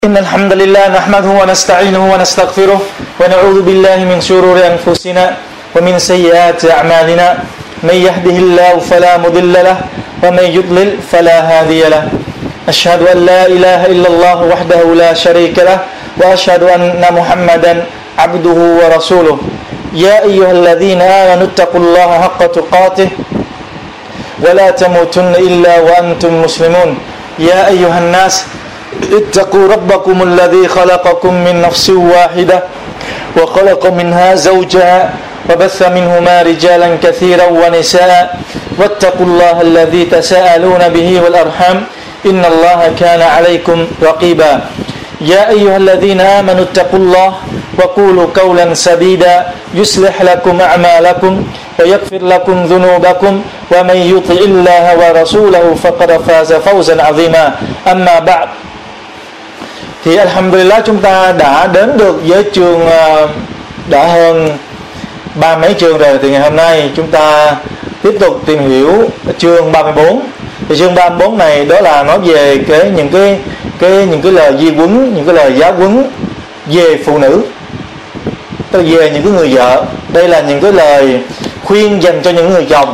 إن الحمد لله نحمده ونستعينه ونستغفره ونعوذ بالله من شرور أنفسنا ومن سيئات أعمالنا من يهده الله فلا مضل له ومن يضلل فلا هادي له أشهد أن لا إله إلا الله وحده لا شريك له وأشهد أن محمدا عبده ورسوله يا أيها الذين آمنوا اتقوا الله حق تقاته ولا تموتن إلا وأنتم مسلمون يا أيها الناس اتقوا ربكم الذي خلقكم من نفس واحدة وخلق منها زوجها وبث منهما رجالا كثيرا ونساء واتقوا الله الذي تساءلون به والأرحام إن الله كان عليكم رقيبا يا أيها الذين آمنوا اتقوا الله وقولوا قولا سديدا يصلح لكم أعمالكم ويغفر لكم ذنوبكم ومن يطع الله ورسوله فقد فاز فوزا عظيما أما بعد. Thì alhamdulillah chúng ta đã đến được với trường đã hơn 30 mấy chương rồi. Thì ngày hôm nay chúng ta tiếp tục tìm hiểu chương 34. Thì chương 34 này đó là nói về những cái lời di huấn, những cái lời giáo huấn về phụ nữ, tức là về những cái người vợ. Đây là những cái lời khuyên dành cho những người chồng.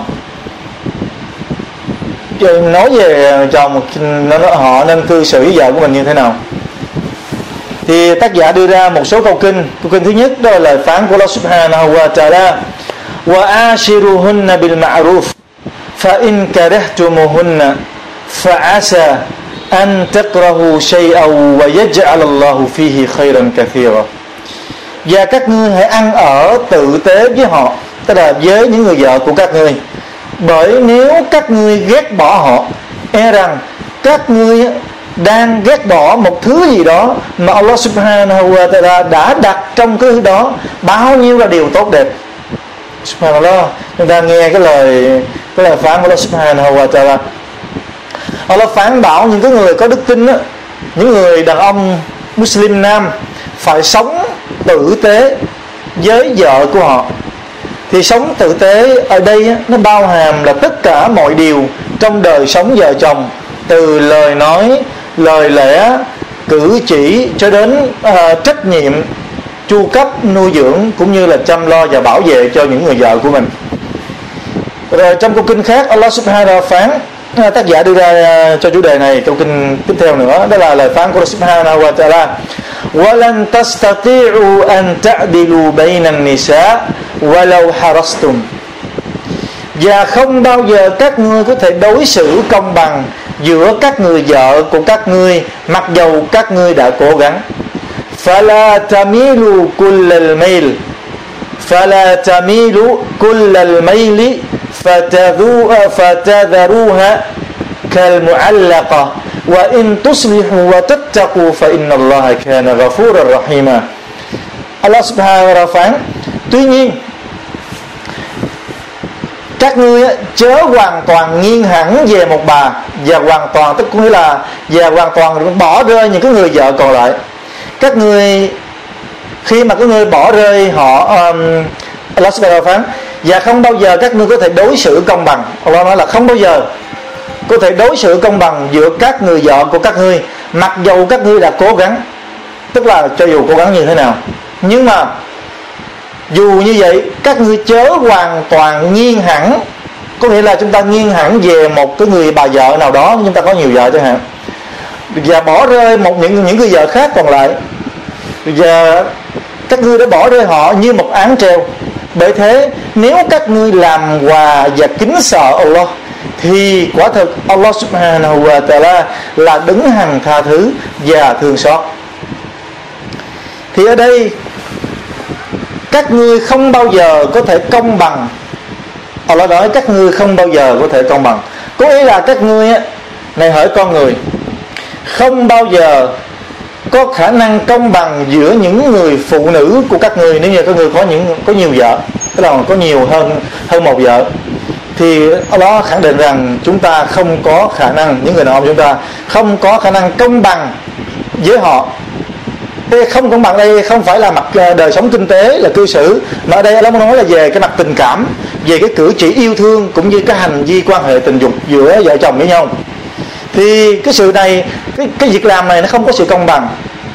Nói về chồng họ nên cư xử với vợ của mình như thế nào. Thì tác giả đưa ra một số câu kinh. Câu kinh thứ nhất đó là lời phán của Allah Subhanahu wa Ta'ala: wa ashiruhunna bil ma'ruf fa in karahtumuhunna fa asa an takrahu shay'an wa yaj'al Allahu fihi khayran kathira. Và các ngươi hãy ăn ở tử tế với họ, tức là với những người vợ của các ngươi, bởi nếu các ngươi ghét bỏ họ, e rằng các ngươi đang ghét bỏ một thứ gì đó mà Allah Subhanahu wa Ta'ala đã đặt trong cái thứ đó bao nhiêu là điều tốt đẹp. Subhanallah, chúng ta nghe cái lời phán của Allah Subhanahu wa Ta'ala. Allah phán bảo những cái người có đức tin đó, những người đàn ông Muslim nam phải sống tử tế với vợ của họ. Thì sống tử tế ở đây nó bao hàm là tất cả mọi điều trong đời sống vợ chồng, từ lời nói, lời lẽ, cử chỉ cho đến trách nhiệm chu cấp, nuôi dưỡng cũng như là chăm lo và bảo vệ cho những người vợ của mình. Rồi trong câu kinh khác, Allah Subhanahu wa phán, tác giả đưa ra cho chủ đề này câu kinh tiếp theo nữa, đó là lời phán của Allah Subhanahu wa Ta'ala: وَلَنْ تَسْتَطِيعُوا أَنْ تَعْدِلُوا بَيْنَ النِّسَاءِ وَلَوْ حَرَصْتُمْ. Và không bao giờ các ngươi có thể đối xử công bằng giữa các người vợ của các ngươi, mặc dầu các ngươi đã cố gắng. فَلَا تَمِيلُوا كُلَّ الْمَيْلِ فَلَا تَمِيلُوا كُلَّ الْمَيْلِ فَتَذَرُوهَا كَالْمُعَلَّقَةِ وَإِن تُصْلِحُوا وَتَتَّقُوا فَإِنَّ اللَّهَ كَانَ غَفُورًا رَحِيمًا. Allah Subhanahu wa Ta'ala phán: tuy nhiên các ngươi chớ hoàn toàn nghiêng hẳn về một bà, và hoàn toàn tức có nghĩa là và hoàn toàn bỏ rơi những cái người vợ còn lại. Các ngươi khi mà các ngươi bỏ rơi họ, Allah Subhanahu wa Ta'ala phán: và không bao giờ các ngươi có thể đối xử công bằng. Allah nói là không bao giờ có thể đối xử công bằng giữa các người vợ của các ngươi, mặc dầu các ngươi đã cố gắng. Tức là cho dù cố gắng như thế nào, nhưng mà dù như vậy các ngươi chớ hoàn toàn nghiêng hẳn. Có nghĩa là chúng ta nghiêng hẳn về một cái người bà vợ nào đó, chúng ta có nhiều vợ chẳng hạn, và bỏ rơi những người vợ khác còn lại, và các ngươi đã bỏ rơi họ như một án treo. Bởi thế nếu các ngươi làm hòa và kính sợ Allah thì quả thực Allah Subhanahu wa Ta'ala là đấng hằng tha thứ và thương xót. Thì ở đây các ngươi không bao giờ có thể công bằng. Allah nói các ngươi không bao giờ có thể công bằng, có nghĩa là các ngươi này, hỡi con người, không bao giờ có khả năng công bằng giữa những người phụ nữ của các ngươi. Nếu như các ngươi có nhiều vợ, tức là có nhiều hơn một vợ, thì Allah khẳng định rằng chúng ta không có khả năng, những người đàn ông chúng ta không có khả năng công bằng với họ. Không công bằng đây không phải là mặt đời sống kinh tế là cư xử, mà ở đây Allah nói là về cái mặt tình cảm, về cái cử chỉ yêu thương cũng như cái hành vi quan hệ tình dục giữa vợ chồng với nhau. Thì cái sự này, cái việc làm này nó không có sự công bằng.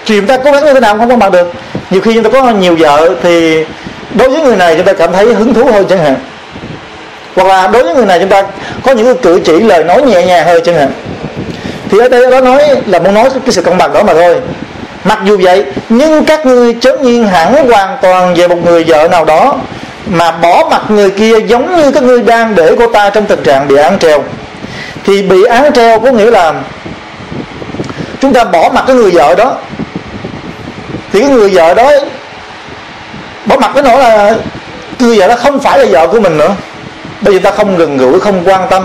thì chúng ta cố gắng như thế nào cũng không cân bằng được. Nhiều khi chúng ta có nhiều vợ thì đối với người này chúng ta cảm thấy hứng thú hơn chẳng hạn, hoặc là đối với người này chúng ta có những cái cử chỉ lời nói nhẹ nhàng hơn chẳng hạn. Thì ở đây đó nói là muốn nói cái sự công bằng đó mà thôi. Mặc dù vậy, nhưng các ngươi chớ nghiêng hẳn hoàn toàn về một người vợ nào đó mà bỏ mặc người kia, giống như các ngươi đang để cô ta trong tình trạng bị án treo. Thì bị án treo có nghĩa là chúng ta bỏ mặc cái người vợ đó, thì cái người vợ đó bỏ mặc cái nỗi là người vợ đó không phải là vợ của mình nữa, bây giờ ta không gần gũi, không quan tâm.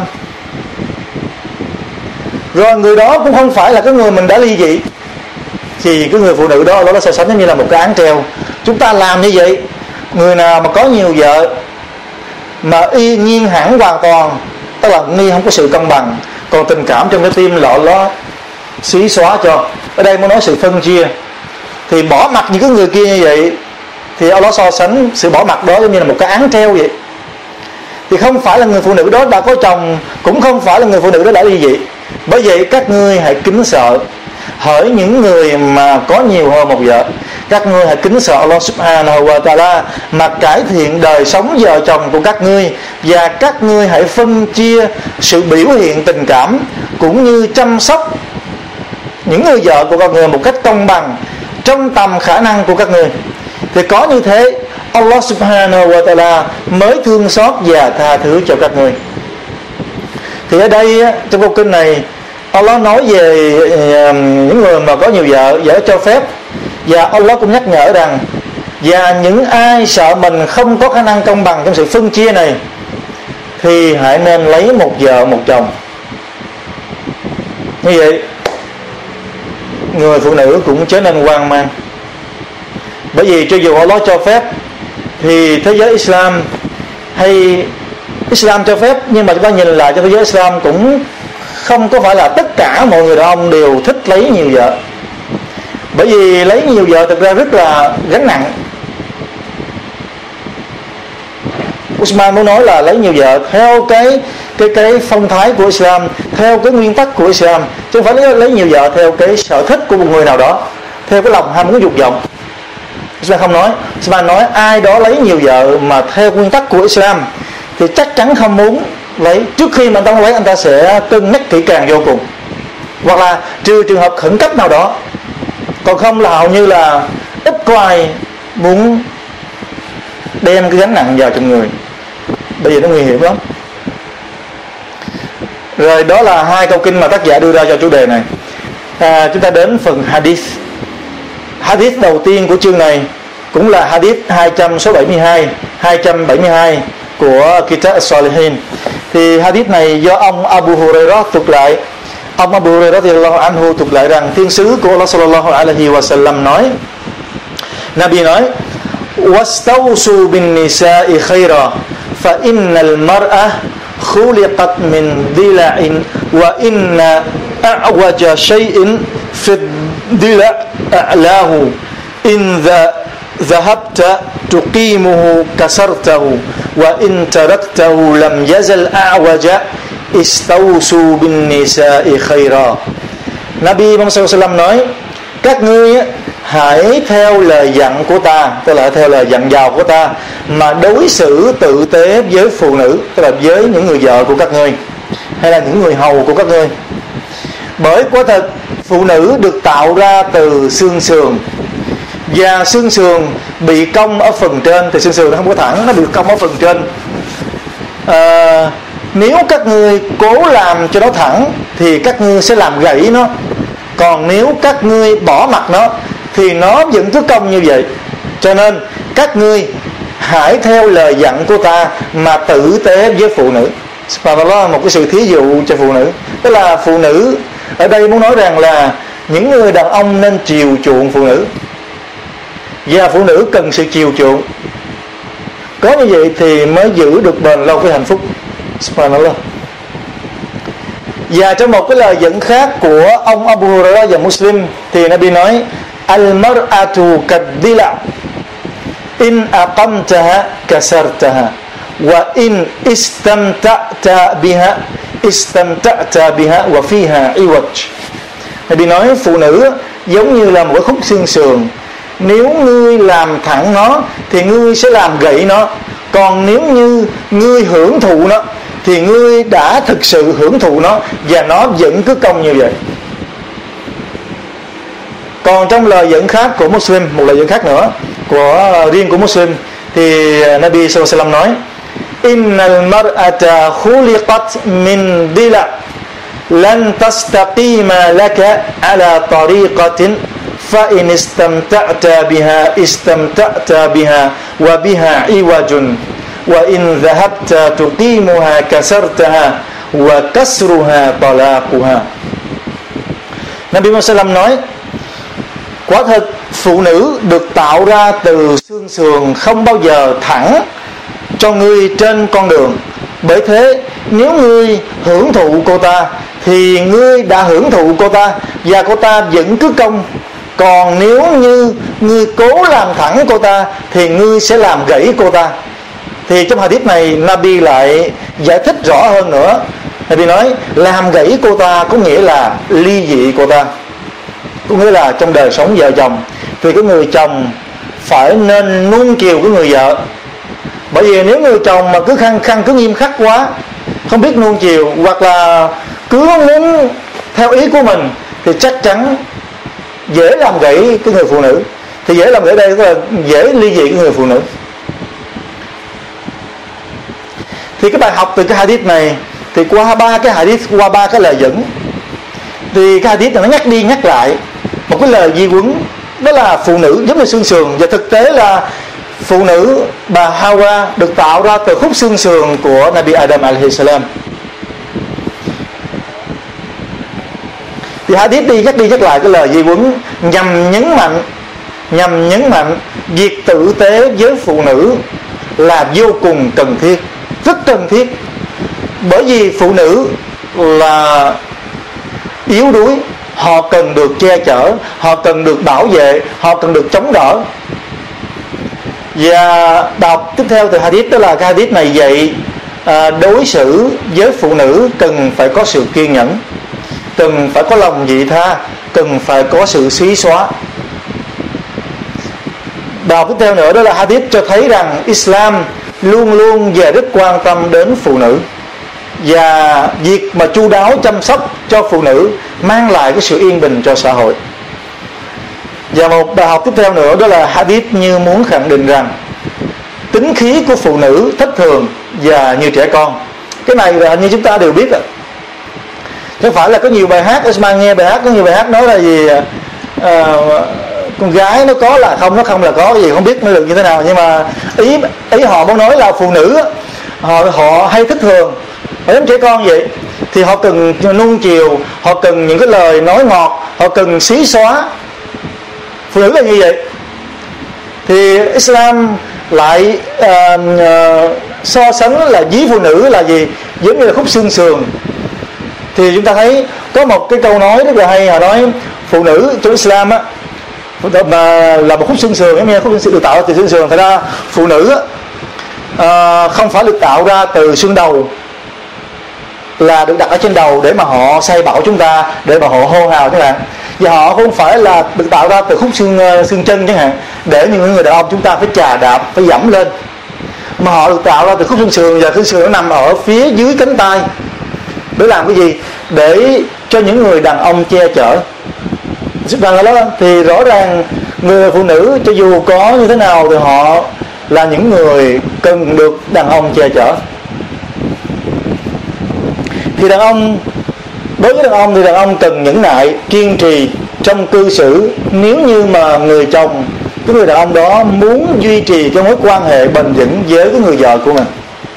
Rồi người đó cũng không phải là cái người mình đã ly dị, thì cái người phụ nữ đó nó so sánh giống như là một cái án treo. Chúng ta làm như vậy, người nào mà có nhiều vợ mà y nhiên hẳn hoàn toàn, tức là nghi không có sự công bằng, còn tình cảm trong cái tim nó xí xóa cho. Ở đây muốn nói sự phân chia, thì bỏ mặc những cái người kia như vậy, thì nó so sánh sự bỏ mặc đó giống như là một cái án treo vậy. Thì không phải là người phụ nữ đó đã có chồng, cũng không phải là người phụ nữ đó đã ly dị. Bởi vậy các ngươi hãy kính sợ, hỡi những người mà có nhiều hơn một vợ, các ngươi hãy kính sợ Allah Subhanahu wa Ta'ala mà cải thiện đời sống vợ chồng của các ngươi, và các ngươi hãy phân chia sự biểu hiện tình cảm cũng như chăm sóc những người vợ của các ngươi một cách công bằng trong tầm khả năng của các ngươi. Thì có như thế Allah Subhanahu wa Ta'ala mới thương xót và tha thứ cho các ngươi. Thì ở đây trong câu kinh này Allah nói về những người mà có nhiều vợ cho phép, và Allah cũng nhắc nhở rằng và những ai sợ mình không có khả năng công bằng trong sự phân chia này thì hãy nên lấy một vợ một chồng. Như vậy người phụ nữ cũng trở nên hoang mang, bởi vì cho dù Allah cho phép thì thế giới Islam hay Islam cho phép, nhưng mà chúng ta nhìn lại cho thế giới Islam cũng không có phải là tất cả mọi người đàn ông đều thích lấy nhiều vợ. Bởi vì lấy nhiều vợ thực ra rất là gánh nặng. Usman muốn nói là lấy nhiều vợ theo cái phong thái của Islam, theo cái nguyên tắc của Islam, chứ không phải lấy nhiều vợ theo cái sở thích của một người nào đó, theo cái lòng ham muốn dục vọng. Islam không nói. Islam nói ai đó lấy nhiều vợ mà theo nguyên tắc của Islam thì chắc chắn không muốn lấy. Trước khi mà anh ta lấy, anh ta sẽ cân nhắc kỹ càng vô cùng, hoặc là trừ trường hợp khẩn cấp nào đó, còn không là hầu như là ít có ai muốn đem cái gánh nặng vào trong người. Bây giờ nó nguy hiểm lắm. Rồi đó là hai câu kinh mà tác giả đưa ra cho chủ đề này. Chúng ta đến phần hadith. Hadith đầu tiên của chương này cũng là hadith 272 của Kitab As-Salihin. Thì hadith này do ông Abu Hurairah thuật lại. Ông Abu Hurairah radhiyallahu anhu thuật lại rằng thiên sứ của Allah sallallahu alaihi wasallam nói, Nabi nói: "Wastawsu bin nisa'i khaira, fa innal mar'a khuliqat min dila'in wa inna a'waja shay'in fi dila' a'lahu in dhahabta tuqimuhu kasartahu wa in taraktahu lam yazal a'waja istawsu bin nisa'i khaira." Nabi Muhammad sallallahu alaihi wasallam nói: các ngươi hãy theo lời dặn của ta, tức là theo lời dặn dò của ta, mà đối xử tử tế với phụ nữ, tức là với những người vợ của các ngươi hay là những người hầu của các ngươi. Bởi quả thật phụ nữ được tạo ra từ xương sườn, và xương sườn bị cong ở phần trên, thì xương sườn nó không có thẳng, nó bị cong ở phần trên. Nếu các ngươi cố làm cho nó thẳng thì các ngươi sẽ làm gãy nó, còn nếu các ngươi bỏ mặc nó thì nó vẫn cứ cong như vậy. Cho nên các ngươi hãy theo lời dặn của ta mà tử tế với phụ nữ. Và đó là một cái sự thí dụ cho phụ nữ. Tức là phụ nữ ở đây muốn nói rằng là những người đàn ông nên chiều chuộng phụ nữ, và phụ nữ cần sự chiều chuộng. Có như vậy thì mới giữ được bền lâu cái hạnh phúc. Subhanallah. Và trong một cái lời dẫn khác của ông Abu Hurairah và Muslim thì Nabi nói: Al-mar'atu kad-dila' in aqamtaha kasartaha wa in istamta'ta biha wa fiha iwaj. Nabi nói phụ nữ giống như là một cái khúc xương sườn. Nếu ngươi làm thẳng nó thì ngươi sẽ làm gãy nó. Còn nếu như ngươi hưởng thụ nó thì ngươi đã thực sự hưởng thụ nó, và nó vẫn cứ cong như vậy. Còn trong lời dẫn khác của Muslim, một lời dẫn khác nữa của riêng của Muslim, thì Nabi sallallahu alaihi wasallam nói: Innal mar'ata khuliqat min dila lan tastaqima laka ala tariqatin fa in istamta'ta biha wa biha iwajun wa in dhahabta tuqimuha kasartaha wa kasruha talaquha. Nabi Muhammad nói: quả thực phụ nữ được tạo ra từ xương sườn không bao giờ thẳng cho ngươi trên con đường. Bởi thế nếu ngươi hưởng thụ cô ta thì ngươi đã hưởng thụ cô ta, và cô ta vẫn cứ cong. Còn nếu như ngươi cố làm thẳng cô ta thì ngươi sẽ làm gãy cô ta. Thì trong hadith này Nabi lại giải thích rõ hơn nữa. Nabi nói làm gãy cô ta có nghĩa là ly dị cô ta, có nghĩa là trong đời sống vợ chồng thì cái người chồng phải nên nuông chiều cái người vợ. Bởi vì nếu người chồng mà cứ khăng khăng, cứ nghiêm khắc quá, không biết nuông chiều, hoặc là cứ muốn theo ý của mình, thì chắc chắn dễ làm gãy cái người phụ nữ. Thì dễ làm gãy đây là dễ ly dị cái người phụ nữ. Thì cái bài học từ cái hadith này, thì qua ba cái hadith, qua ba cái lời dẫn, thì cái hadith này nó nhắc đi nhắc lại một cái lời di huấn, đó là phụ nữ giống như xương sườn. Và thực tế là phụ nữ bà Hawa được tạo ra từ khúc xương sườn của Nabi Adam alaihi salam. Thì hadith đi nhắc lại cái lời di huấn nhằm nhấn mạnh việc tử tế với phụ nữ là vô cùng cần thiết, rất cần thiết. Bởi vì phụ nữ là yếu đuối, họ cần được che chở, họ cần được bảo vệ, họ cần được chống đỡ. Và đọc tiếp theo từ hadith, đó là cái hadith này dạy đối xử với phụ nữ cần phải có sự kiên nhẫn, cần phải có lòng vị tha, cần phải có sự xí xóa. Đọc tiếp theo nữa, đó là hadith cho thấy rằng Islam luôn luôn về rất quan tâm đến phụ nữ, và việc mà chu đáo chăm sóc cho phụ nữ mang lại cái sự yên bình cho xã hội. Và một bài học tiếp theo nữa, đó là hadith như muốn khẳng định rằng tính khí của phụ nữ thất thường và như trẻ con. Cái này là như chúng ta đều biết rồi. Không phải là có nhiều bài hát, Osman nghe bài hát, có nhiều bài hát nói là gì con gái nó có là không, nó không là có, cái gì không biết nó được như thế nào. Nhưng mà ý họ muốn nói là phụ nữ họ hay thất thường, họ giống trẻ con vậy. Thì họ cần nuông chiều, họ cần những cái lời nói ngọt, họ cần xí xóa. Phụ nữ là như vậy. Thì Islam lại so sánh là ví phụ nữ là gì? Giống như là khúc xương sườn. Thì chúng ta thấy có một cái câu nói rất là hay, họ nói phụ nữ trong Islam á mà là một khúc xương sườn, giống như khúc xương sườn được tạo ra từ xương sườn. Thật ra phụ nữ không phải được tạo ra từ xương đầu, là được đặt ở trên đầu để mà họ sai bảo chúng ta, để mà họ hô hào chẳng hạn. Và họ không phải là được tạo ra từ khúc xương chân chẳng hạn, để những người đàn ông chúng ta phải chà đạp, phải dẫm lên. Mà họ được tạo ra từ khúc xương sườn, và xương sườn nó nằm ở phía dưới cánh tay. Để làm cái gì? Để cho những người đàn ông che chở. Thì rõ ràng người phụ nữ cho dù có như thế nào thì họ là những người cần được đàn ông che chở. Thì đàn ông, đối với đàn ông thì đàn ông cần nhẫn nại, kiên trì trong cư xử. Nếu như mà người chồng, cái người đàn ông đó muốn duy trì cái mối quan hệ bền vững với cái người vợ của mình.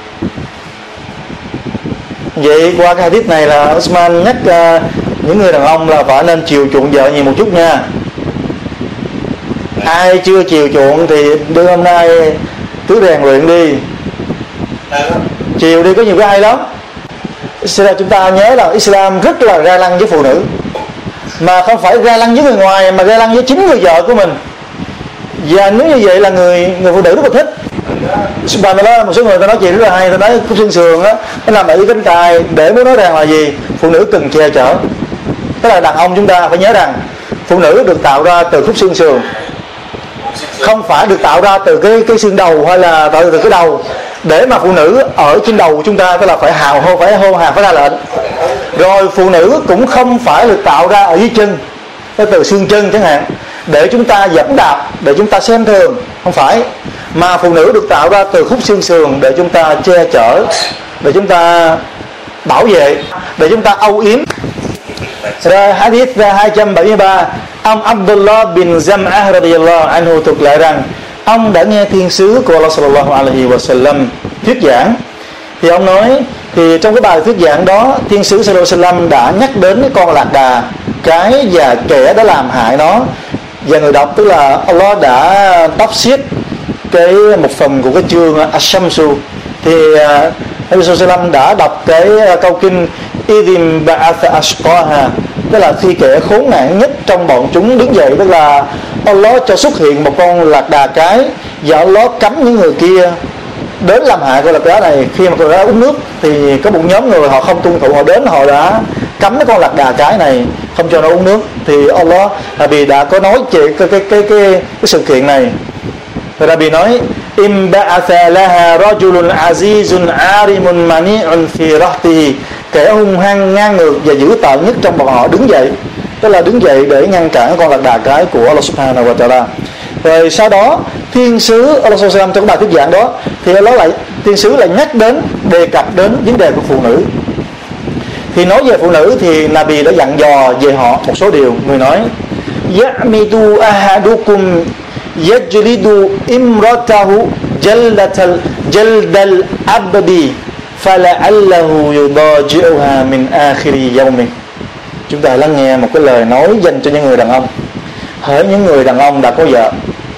Vậy qua cái hadith này là Osman nhắc những người đàn ông là phải nên chiều chuộng vợ nhiều một chút nha. Ai chưa chiều chuộng thì đưa hôm nay cứ rèn luyện đi, chiều đi, có nhiều cái hay lắm. Chúng ta nhớ là Islam rất là ga lăng với phụ nữ, mà không phải ga lăng với người ngoài, mà ga lăng với chính người vợ của mình. Và nếu như vậy là người phụ nữ rất là thích. Một số người ta nói chuyện rất là hay, ta nói khúc xương sườn á, nó nằm ở cánh tay, để muốn nói rằng là gì? Phụ nữ cần che chở. Tức là đàn ông chúng ta phải nhớ rằng Phụ nữ được tạo ra từ khúc xương sườn, không phải được tạo ra từ cái xương đầu hay là tạo từ cái đầu. Để mà phụ nữ ở trên đầu của chúng ta, tức là phải hô hào, phải ra lệnh. Rồi phụ nữ cũng không phải được tạo ra ở dưới chân, từ xương chân chẳng hạn, để chúng ta dẫm đạp, để chúng ta xem thường, không phải. Mà phụ nữ được tạo ra từ khúc xương sườn để chúng ta che chở, để chúng ta bảo vệ, để chúng ta âu yếm. Rồi hadith 273, ông Abdullah bin Zam'ah radiyallahu anhu thuật lại rằng ông đã nghe thiên sứ của Allah sallallahu alaihi wasallam thuyết giảng. Thì ông nói, thì trong cái bài thuyết giảng đó, thiên sứ sallallahu alaihi wasallam đã nhắc đến cái con lạc đà, cái và kẻ đã làm hại nó. Và người đọc, tức là Allah đã tafsir cái một phần của cái chương Ash-Shamsu. Thì Nabi sallallahu alaihi wasallam đã đọc cái câu kinh Idhim ba'atha ashqaha, tức là khi kẻ khốn nạn nhất trong bọn chúng đứng dậy, tức là Allah cho xuất hiện một con lạc đà cái, và Allah cấm những người kia đến làm hại con lạc đà này. Khi mà con lạc đà uống nước thì có một nhóm người họ không tuân thủ, họ đến họ đã cấm cái con lạc đà cái này, không cho nó uống nước. Thì Allah vì đã có nói chuyện cái sự kiện này. Rồi Rabbi nói im ba'atha laha rajulun azizun arimun mani'un fi rahtihi, kẻ hung hăng ngang ngược và dữ tợn nhất trong bọn họ đứng dậy, tức là đứng dậy để ngăn cản con lạc đà cái của Allah subhanahu wa ta'ala. Rồi sau đó thiên sứ Allah subhanahu wa ta'ala trong bài thuyết giảng đó thì thiên sứ lại nhắc đến, đề cập đến vấn đề của phụ nữ. Thì nói về phụ nữ thì Nabi đã dặn dò về họ một số điều. Người nói ya'midu ahadukum yajlidu imratahu jaldal abdi fala'allahu yudaji'uha min akhiri yawmi. Chúng ta lắng nghe một cái lời nói dành cho những người đàn ông. Hỡi những người đàn ông đã có vợ,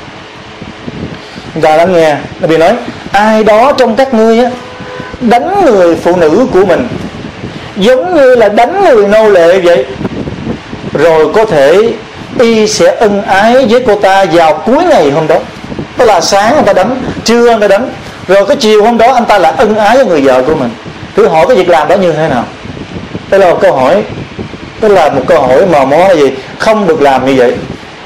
chúng ta lắng nghe. Nabi nói ai đó trong các ngươi á, đánh người phụ nữ của mình giống như là đánh người nô lệ vậy, rồi có thể y sẽ ân ái với cô ta vào cuối ngày hôm đó. Tức là sáng anh ta đánh, trưa anh ta đánh, rồi cái chiều hôm đó anh ta lại ân ái với người vợ của mình. Thử hỏi cái việc làm đó như thế nào? Đây là một câu hỏi, tức là một câu hỏi mà mó là gì? Không được làm như vậy.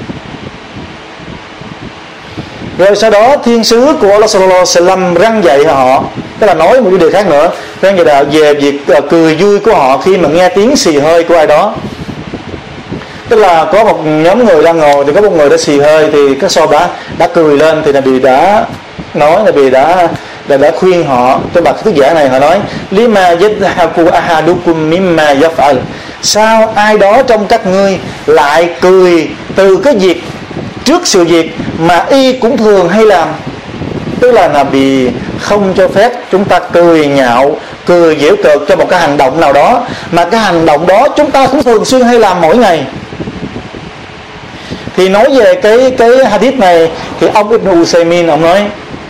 Rồi sau đó thiên sứ của Allah sallallahu alaihi wasallam răn dạy họ, tức là nói một cái điều khác nữa, răn dạy về việc cười vui của họ khi mà nghe tiếng xì hơi của ai đó. Tức là có một nhóm người đang ngồi thì có một người đã xì hơi, thì các sahaba đã cười lên. Thì Nabi đã nói, Nabi đã khuyên họ. Trong bài thuyết giảng này họ nói lima yadhaku ahadukum mimma yaf'al, sao ai đó trong các ngươi lại cười từ cái việc trước sự việc mà y cũng thường hay làm. Tức là Nabi không cho phép chúng ta cười nhạo, cười giễu cợt cho một cái hành động nào đó, mà cái hành động đó chúng ta cũng thường xuyên hay làm mỗi ngày. Thì nói về cái hadith này thì ông Ibn Usaymin ông nói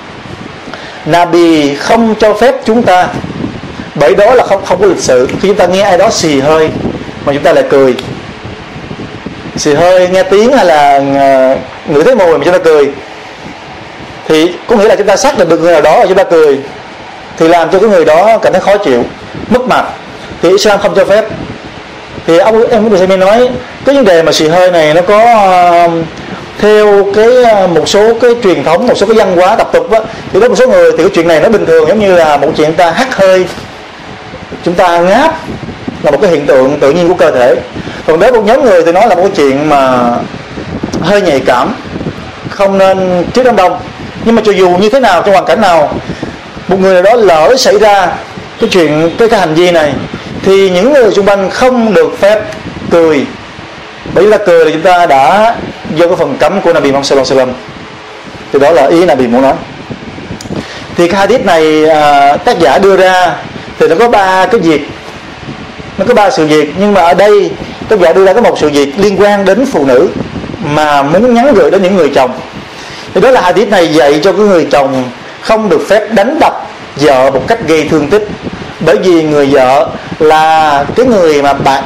Nabi không cho phép chúng ta, bởi đó là không có lịch sự. Khi chúng ta nghe ai đó xì hơi mà chúng ta lại cười, xì hơi nghe tiếng hay là ngửi thấy mùi mà chúng ta cười, thì có nghĩa là chúng ta xác định được người nào đó và chúng ta cười, thì làm cho cái người đó cảm thấy khó chịu, mất mặt. Thì Islam không cho phép. Thì ông Ibn Usaymin nói cái vấn đề mà xì hơi này nó có theo một số cái truyền thống, một số cái văn hóa tập tục á, thì có một số người thì cái chuyện này nó bình thường, giống như là một chuyện ta hắt hơi, chúng ta ngáp là một cái hiện tượng tự nhiên của cơ thể. Còn đối với một nhóm người thì nói là một cái chuyện mà hơi nhạy cảm, không nên trước đám đông. Nhưng mà cho dù như thế nào, trong hoàn cảnh nào một người nào đó lỡ xảy ra cái chuyện cái hành vi này, thì những người xung quanh không được phép cười. Bởi vì ta cười thì chúng ta đã do cái phần cấm của Nabi Muhammad sallallahu alaihi wasallam. Thì đó là ý Nabi muốn nói. Thì cái hadith này tác giả đưa ra thì nó có ba cái việc, nó có ba sự việc. Nhưng mà ở đây tác giả đưa ra có một sự việc liên quan đến phụ nữ mà muốn nhắn gửi đến những người chồng. Thì đó là hadith này dạy cho cái người chồng không được phép đánh đập vợ một cách gây thương tích. Bởi vì người vợ là cái người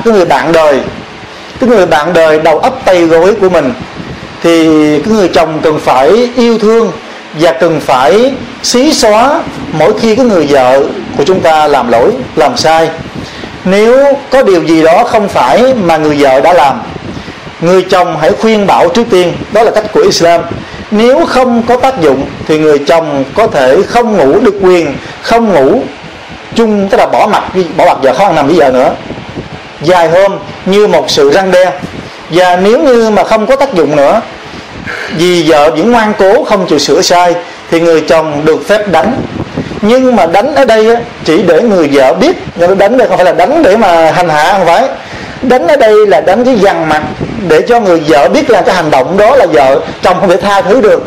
bạn đời đầu ấp tay gối của mình, thì cái người chồng cần phải yêu thương và cần phải xí xóa mỗi khi cái người vợ của chúng ta làm lỗi, làm sai. Nếu có điều gì đó không phải mà người vợ đã làm người chồng hãy khuyên bảo trước tiên, đó là cách của Islam. Nếu không có tác dụng thì người chồng có thể không ngủ được quyền không ngủ chung, tức là bỏ mặt giờ không ăn nằm với vợ nữa vài hôm, như một sự răn đe. Và nếu như mà không có tác dụng nữa, vì vợ vẫn ngoan cố không chịu sửa sai, thì người chồng được phép đánh. Nhưng mà đánh ở đây chỉ để người vợ biết, nhưng đánh đây không phải là đánh để mà hành hạ, không phải. Đánh ở đây là đánh cái dằn mặt, để cho người vợ biết là cái hành động đó là vợ chồng không thể tha thứ được,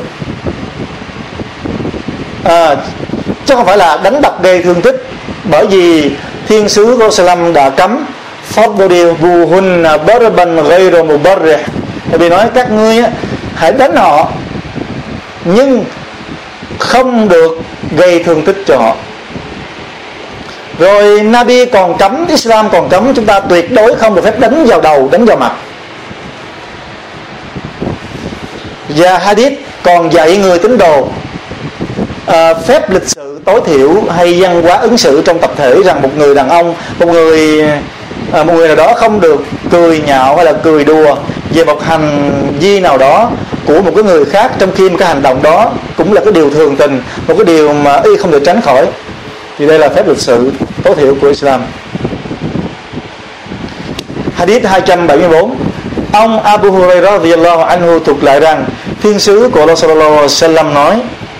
chứ không phải là đánh đập gây thương tích. Bởi vì thiên sứ của Islam đã cấm Fadribuhun darban ghayra mubarrih. Vì nói các ngươi hãy đánh họ nhưng không được gây thương tích cho họ. Rồi Nabi còn cấm, Islam còn cấm chúng ta tuyệt đối không được phép đánh vào đầu, đánh vào mặt. Và hadith còn dạy người tín đồ phép lịch sự tối thiểu hay văn hóa ứng xử trong tập thể, rằng một người đàn ông, một người nào đó không được cười nhạo hay là cười đùa về một hành vi nào đó của một cái người khác, trong khi một cái hành động đó cũng là cái điều thường tình, một cái điều mà y không được tránh khỏi. Thì đây là phép lịch sự tối thiểu của Islam. Hadith 274, ông Abu Hurairah radhiyallahu anhu thuật lại rằng thiên sứ của Allah sallallahu alaihi wasallam nói: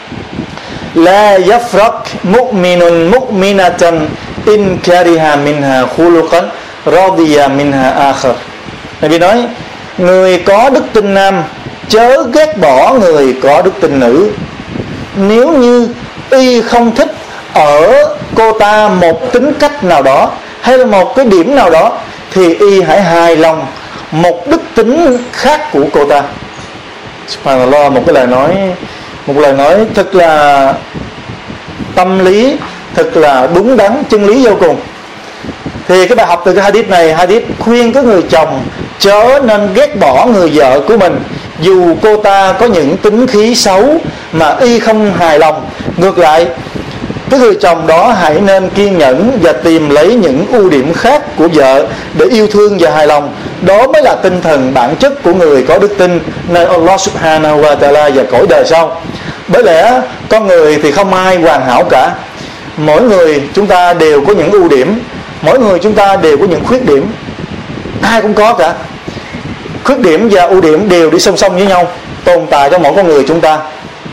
La yafraq mu'minun mu'minatan in kariha minha khuluqan radiya minha akhar. Nabi nói, người có đức tin nam chớ ghét bỏ người có đức tin nữ. Nếu như y không thích ở cô ta một tính cách nào đó hay là một cái điểm nào đó, thì y hãy hài lòng một đức tính khác của cô ta. Subhanallah, một lời nói thật là tâm lý, thật là đúng đắn, chân lý vô cùng. Thì cái bài học từ cái hadith này, hadith khuyên cái người chồng chớ nên ghét bỏ người vợ của mình, dù cô ta có những tính khí xấu mà y không hài lòng. Ngược lại, cái người chồng đó hãy nên kiên nhẫn và tìm lấy những ưu điểm khác của vợ để yêu thương và hài lòng. Đó mới là tinh thần bản chất của người có đức tin nơi Allah subhanahu wa ta'ala và cõi đời sau. Bởi lẽ con người thì không ai hoàn hảo cả. Mỗi người chúng ta đều có những ưu điểm, mỗi người chúng ta đều có những khuyết điểm. Ai cũng có cả. Khuyết điểm và ưu điểm đều đi song song với nhau, tồn tại trong mỗi con người chúng ta.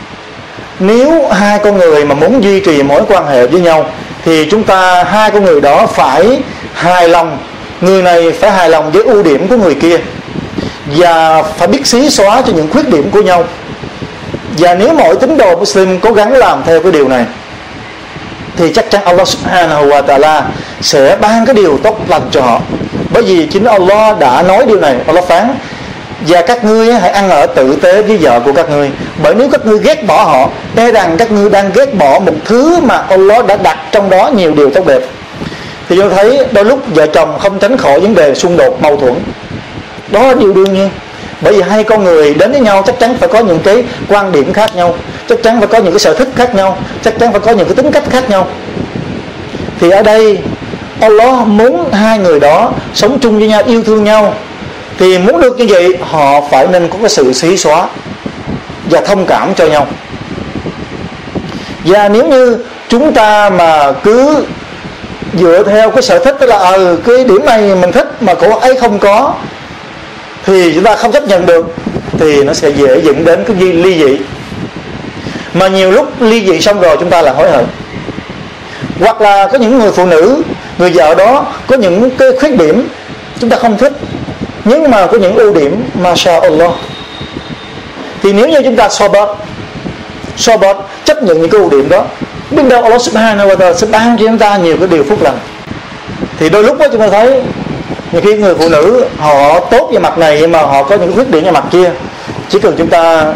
Nếu hai con người mà muốn duy trì mối quan hệ với nhau, thì hai con người đó phải hài lòng. Người này phải hài lòng với ưu điểm của người kia, và phải biết xí xóa cho những khuyết điểm của nhau. Và nếu mỗi tín đồ Muslim cố gắng làm theo cái điều này, thì chắc chắn Allah subhanahu wa ta'ala sẽ ban cái điều tốt lành cho họ. Bởi vì chính Allah đã nói điều này. Allah phán: và các ngươi hãy ăn ở tử tế với vợ của các ngươi, bởi nếu các ngươi ghét bỏ họ, e rằng các ngươi đang ghét bỏ một thứ mà Allah đã đặt trong đó nhiều điều tốt đẹp. Thì tôi thấy đôi lúc vợ chồng không tránh khỏi vấn đề xung đột, mâu thuẫn. Đó là điều đương nhiên. Bởi vì hai con người đến với nhau chắc chắn phải có những cái quan điểm khác nhau, chắc chắn phải có những cái sở thích khác nhau, chắc chắn phải có những cái tính cách khác nhau. Thì ở đây Allah muốn hai người đó sống chung với nhau, yêu thương nhau. Thì muốn được như vậy, họ phải nên có cái sự xí xóa và thông cảm cho nhau. Và nếu như chúng ta mà cứ dựa theo cái sở thích, tức là cái điểm này mình thích mà cô ấy không có, thì chúng ta không chấp nhận được, thì nó sẽ dễ dẫn đến cái ly dị. Mà nhiều lúc ly dị xong rồi chúng ta là hối hận. Hoặc là có những người phụ nữ, người vợ đó có những cái khuyết điểm chúng ta không thích, nhưng mà có những ưu điểm MashaAllah. Thì nếu như chúng ta sobat chấp nhận những cái ưu điểm đó, biết đâu Allah subhanahu wa ta'ala sẽ ban cho chúng ta nhiều cái điều phúc lành. Thì đôi lúc đó chúng ta thấy nhiều khi người phụ nữ họ tốt về mặt này, nhưng mà họ có những khuyết điểm về mặt kia. Chỉ cần chúng ta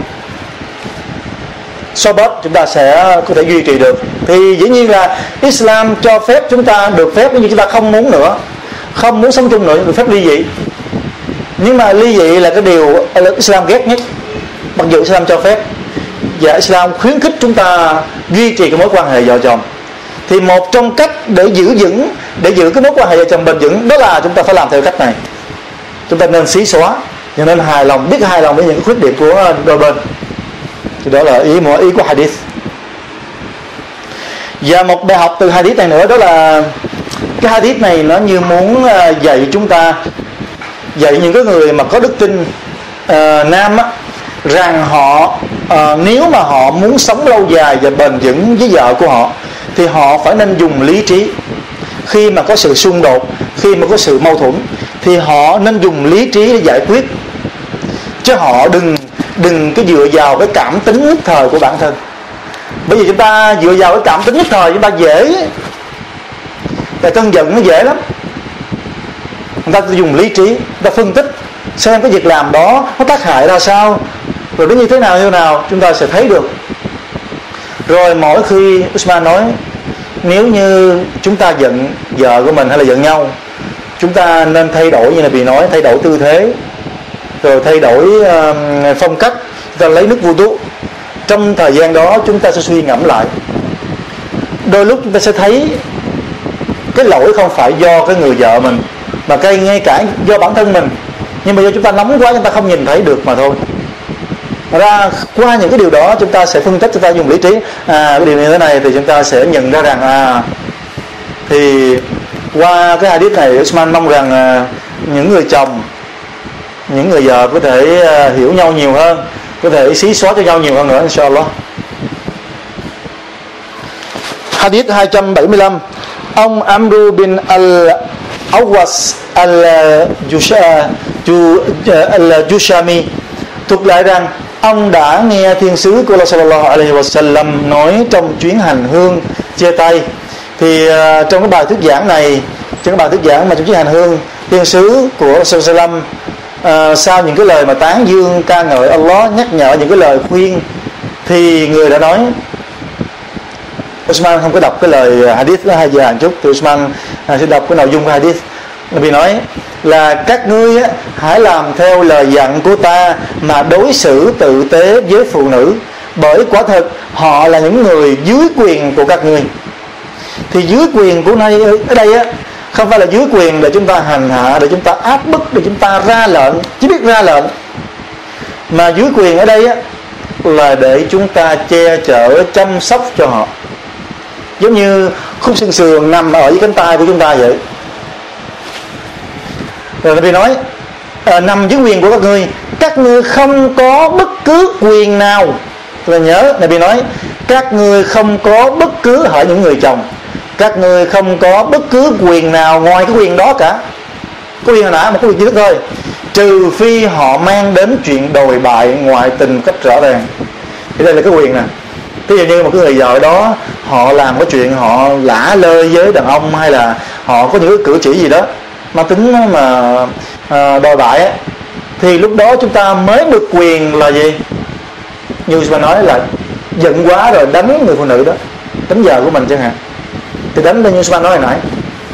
sobat, chúng ta sẽ có thể duy trì được. Thì dĩ nhiên là Islam cho phép chúng ta được phép, nhưng chúng ta không muốn nữa, không muốn sống chung nữa, được phép ly dị. Nhưng mà ly dị là cái điều Islam ghét nhất, mặc dù Islam cho phép. Và Islam khuyến khích chúng ta duy trì cái mối quan hệ vợ chồng. Thì một trong cách để giữ cái mối quan hệ vợ chồng bền vững, đó là chúng ta phải làm theo cách này. Chúng ta nên xí xóa, cho nên hài lòng, biết hài lòng với những khuyết điểm của đôi bên. Thì đó là ý của hadith. Và một bài học từ hadith này nữa, đó là cái hadith này nó như muốn dạy chúng ta, dạy những cái người mà có đức tin nam á, rằng họ nếu mà họ muốn sống lâu dài và bền vững với vợ của họ thì họ phải nên dùng lý trí. Khi mà có sự xung đột, khi mà có sự mâu thuẫn thì họ nên dùng lý trí để giải quyết, chứ họ đừng cái dựa vào cái cảm tính nhất thời của bản thân. Bởi vì chúng ta dựa vào cái cảm tính nhất thời chúng ta dễ, cái cơn giận nó dễ lắm. Người ta dùng lý trí, người ta phân tích xem cái việc làm đó nó tác hại ra sao, rồi nó như thế nào chúng ta sẽ thấy được. Rồi mỗi khi Usman nói, nếu như chúng ta giận vợ của mình hay là giận nhau, chúng ta nên thay đổi, như là bị nói, thay đổi tư thế, rồi thay đổi phong cách. Chúng ta lấy nước wudu, trong thời gian đó chúng ta sẽ suy ngẫm lại. Đôi lúc chúng ta sẽ thấy cái lỗi không phải do cái người vợ mình, mà ngay cả do bản thân mình, nhưng mà do chúng ta nóng quá chúng ta không nhìn thấy được mà thôi. Ra qua những cái điều đó chúng ta sẽ phân tích, chúng ta dùng lý trí, cái điều như thế này thì chúng ta sẽ nhận ra rằng thì qua cái hadith này Usman mong rằng những người chồng, những người vợ có thể hiểu nhau nhiều hơn, có thể xí xóa cho nhau nhiều hơn nữa, inshallah. Hadith 275, ông Amru bin al-Awwas al-Jushami thuật lại rằng ông đã nghe thiên sứ của Allah sallallahu alaihi wasallam nói trong chuyến hành hương chia tay. Thì trong cái bài thuyết giảng này, trong cái bài thuyết giảng mà trong chuyến hành hương, thiên sứ của Allah sallallahu alaihi wasallam sau những cái lời mà tán dương ca ngợi Allah, nhắc nhở những cái lời khuyên, thì người đã nói, Usman không có đọc cái lời hadith nó hơi dài một chút, thì Usman sẽ đọc cái nội dung của hadith. Nabi nói là các ngươi hãy làm theo lời dặn của ta mà đối xử tử tế với phụ nữ, bởi quả thực họ là những người dưới quyền của các ngươi. Thì dưới quyền của này ở đây không phải là dưới quyền để chúng ta hành hạ, để chúng ta áp bức, để chúng ta ra lệnh, chỉ biết ra lệnh, mà dưới quyền ở đây là để chúng ta che chở, chăm sóc cho họ, giống như khúc xương sườn nằm ở dưới cánh tay của chúng ta vậy. Rồi Nabi nói nằm dưới quyền của các ngươi không có bất cứ quyền nào. Tôi nhớ Nabi nói các ngươi không có bất cứ, hỏi những người chồng, các ngươi không có bất cứ quyền nào ngoài cái quyền đó cả. Có quyền hồi nãy mà có quyền duy nhất thôi, trừ phi họ mang đến chuyện đồi bại ngoại tình cách rõ ràng. Thì đây là cái quyền nè. Ví dụ như một cái người vợ đó họ làm cái chuyện họ lả lơi với đàn ông, hay là họ có những cái cử chỉ gì đó mang tính mà đòi bại thì lúc đó chúng ta mới được quyền là gì? Như mà nói là giận quá rồi đánh người phụ nữ đó, đánh vợ của mình chẳng hạn, thì đánh như Usman nói hồi nãy.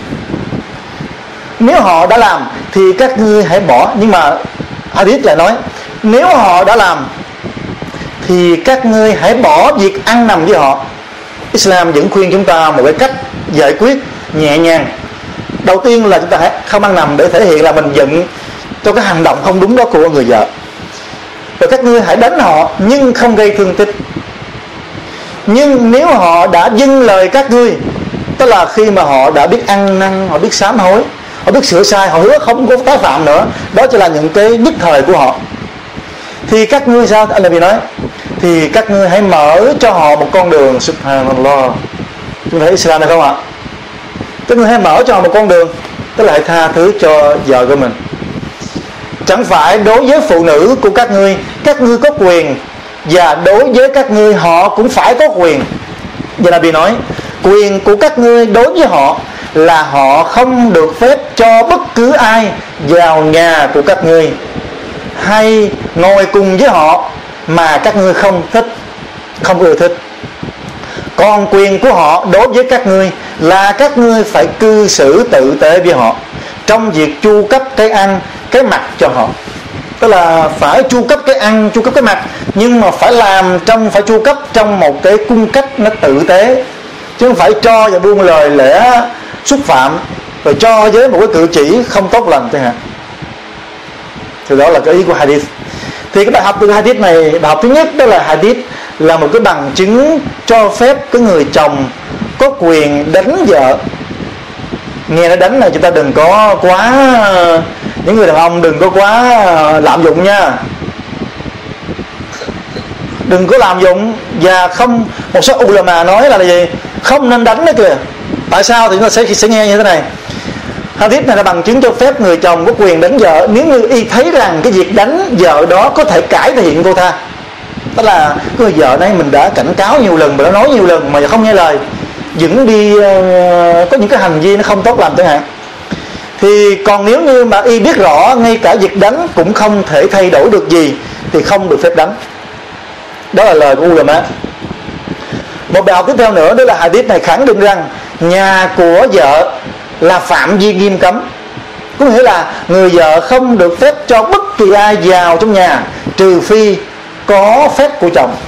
Nếu họ đã làm thì các ngươi hãy bỏ. Nhưng mà hadith lại nói nếu họ đã làm thì các ngươi hãy bỏ việc ăn nằm với họ. Islam vẫn khuyên chúng ta một cái cách giải quyết nhẹ nhàng. Đầu tiên là chúng ta hãy không ăn nằm để thể hiện là mình giận cho cái hành động không đúng đó của người vợ. Rồi các ngươi hãy đánh họ nhưng không gây thương tích. Nhưng nếu họ đã dâng lời các ngươi, tức là khi mà họ đã biết ăn năn, họ biết sám hối, họ biết sửa sai, họ hứa không có tái phạm nữa, đó chỉ là những cái nhất thời của họ, thì các ngươi sao? Anh Nabi nói thì các ngươi hãy mở cho họ một con đường. Subhanallah, chúng ta thấy Islam này không ạ? Các ngươi hãy mở cho họ một con đường, tức là hãy tha thứ cho vợ của mình. Chẳng phải đối với phụ nữ của các ngươi có quyền, và đối với các ngươi họ cũng phải có quyền. Và Nabi nói quyền của các ngươi đối với họ là họ không được phép cho bất cứ ai vào nhà của các ngươi hay ngồi cùng với họ mà các ngươi không thích, không ưa thích. Còn quyền của họ đối với các ngươi là các ngươi phải cư xử tử tế với họ trong việc chu cấp cái ăn, cái mặc cho họ. Tức là phải chu cấp cái ăn, chu cấp cái mặc, nhưng mà phải chu cấp trong một cái cung cách nó tử tế, chứ không phải cho và buông lời lẽ xúc phạm, rồi cho với một cái cử chỉ không tốt lành chẳng hạn. Thì đó là cái ý của hadith. Thì cái bài học từ hadith này, bài học thứ nhất đó là hadith là một cái bằng chứng cho phép cái người chồng có quyền đánh vợ. Nghe nó đánh này chúng ta đừng có quá, những người đàn ông đừng có quá lạm dụng nha, đừng có lạm dụng. Và không, một số ulama nói là gì, không nên đánh đó kìa. Tại sao? Thì chúng ta sẽ nghe như thế này. Hadith này là bằng chứng cho phép người chồng có quyền đánh vợ nếu như y thấy rằng cái việc đánh vợ đó có thể cải thiện cô ta. Tức là cái người vợ này mình đã cảnh cáo nhiều lần, mình đã nói nhiều lần mà không nghe lời, vẫn đi có những cái hành vi nó không tốt làm chẳng hạn. Thì còn nếu như mà y biết rõ ngay cả việc đánh cũng không thể thay đổi được gì thì không được phép đánh. Đó là lời của ulama. Một bài học tiếp theo nữa đó là hadith này khẳng định rằng nhà của vợ là phạm vi nghiêm cấm. Có nghĩa là người vợ không được phép cho bất kỳ ai vào trong nhà trừ phi có phép của chồng.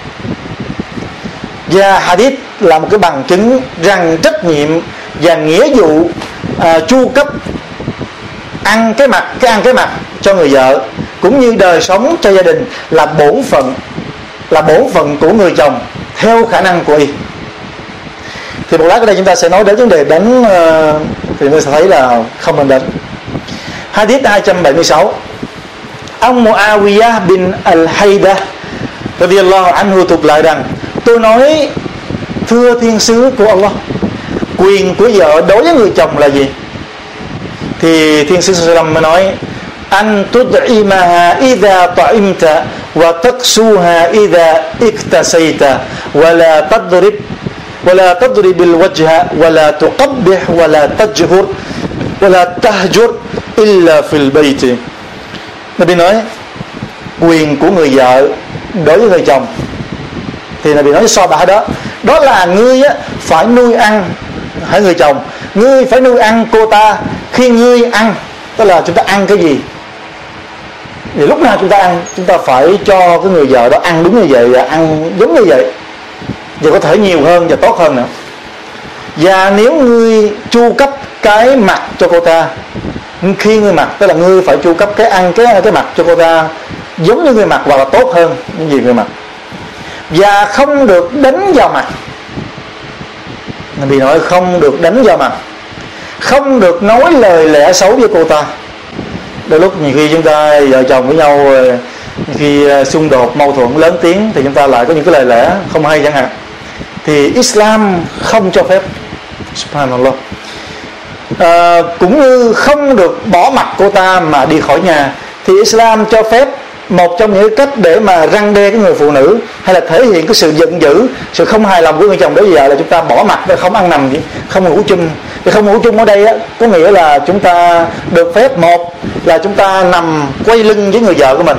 Và hadith là một cái bằng chứng rằng trách nhiệm và nghĩa vụ chu cấp ăn cái mặc cho người vợ cũng như đời sống cho gia đình là bổn phận của người chồng theo khả năng của y. Thì một lát ở đây chúng ta sẽ nói đến vấn đề đánh, thì chúng ta sẽ thấy là không nên đánh. Hadith 276, ông Muawiyah bin al-Hayda radiyallahu anhu thuật lại rằng: tôi nói thưa thiên sứ của Allah, quyền của vợ đối với người chồng là gì? Thì thiên sứ sallallahu alaihi wasallam mới nói: an tud'imaha idha ta'imta wa taqsuha idha iktasayta wa la tadrib al-wajha wa la tuqabbih wa la tajhur wa la tahjur illa fil bayt. Nabi nói quyền của người vợ đối với người chồng, thì Nabi nói so bả đó là ngươi phải nuôi ăn, hỡi người chồng, ngươi phải nuôi ăn cô ta khi ngươi ăn. Tức là chúng ta ăn cái gì thì lúc nào chúng ta ăn, chúng ta phải cho cái người vợ đó ăn đúng như vậy và ăn giống như vậy, và có thể nhiều hơn và tốt hơn nữa. Và nếu ngươi chu cấp cái mặt cho cô ta khi ngươi mặc, tức là ngươi phải chu cấp cái ăn cái mặt cho cô ta giống như ngươi mặc hoặc là tốt hơn những gì ngươi mặc. Và không được đánh vào mặt. Vì nói không được đánh vào mặt, không được nói lời lẽ xấu với cô ta. Đôi lúc nhiều khi chúng ta vợ chồng với nhau, khi xung đột mâu thuẫn lớn tiếng thì chúng ta lại có những cái lời lẽ không hay chẳng hạn, thì Islam không cho phép. Subhanallah. Cũng như không được bỏ mặt cô ta mà đi khỏi nhà, thì Islam cho phép một trong những cách để mà răn đe cái người phụ nữ hay là thể hiện cái sự giận dữ, sự không hài lòng của người chồng đối với vợ là chúng ta bỏ mặt, không ăn nằm, không ngủ chung. Thì không ngủ chung ở đây có nghĩa là chúng ta được phép, một là chúng ta nằm quay lưng với người vợ của mình,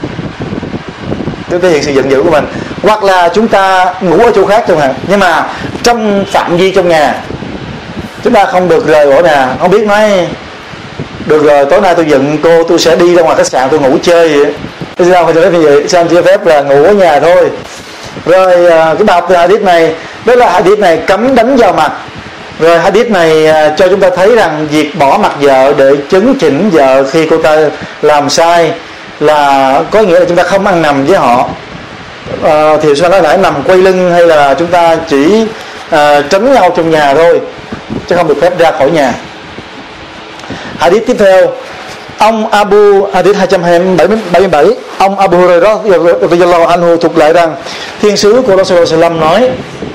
thể hiện sự giận dữ của mình, hoặc là chúng ta ngủ ở chỗ khác chẳng hạn, nhưng mà trong phạm vi trong nhà. Chúng ta không được rời bỏ nhà, không biết nói được rồi tối nay tôi giận cô, tôi sẽ đi ra ngoài khách sạn tôi ngủ chơi vậy. Sao phải cho phép như vậy? Sao chỉ phép là ngủ ở nhà thôi. Rồi cái bài học từ hadith này, đó là hadith này cấm đánh vào mặt. Rồi hadith này cho chúng ta thấy rằng việc bỏ mặt vợ để chấn chỉnh vợ khi cô ta làm sai là có nghĩa là chúng ta không ăn nằm với họ. Thì sao nói lại nằm quay lưng hay là chúng ta chỉ tránh nhau trong nhà thôi, chứ không được phép ra khỏi nhà. Hadith tiếp theo, ông hadith 277, ông Abu Hurairah radhiyallahu anhu thuật lại rằng thiên sứ của Rasulullah sallallahu nói: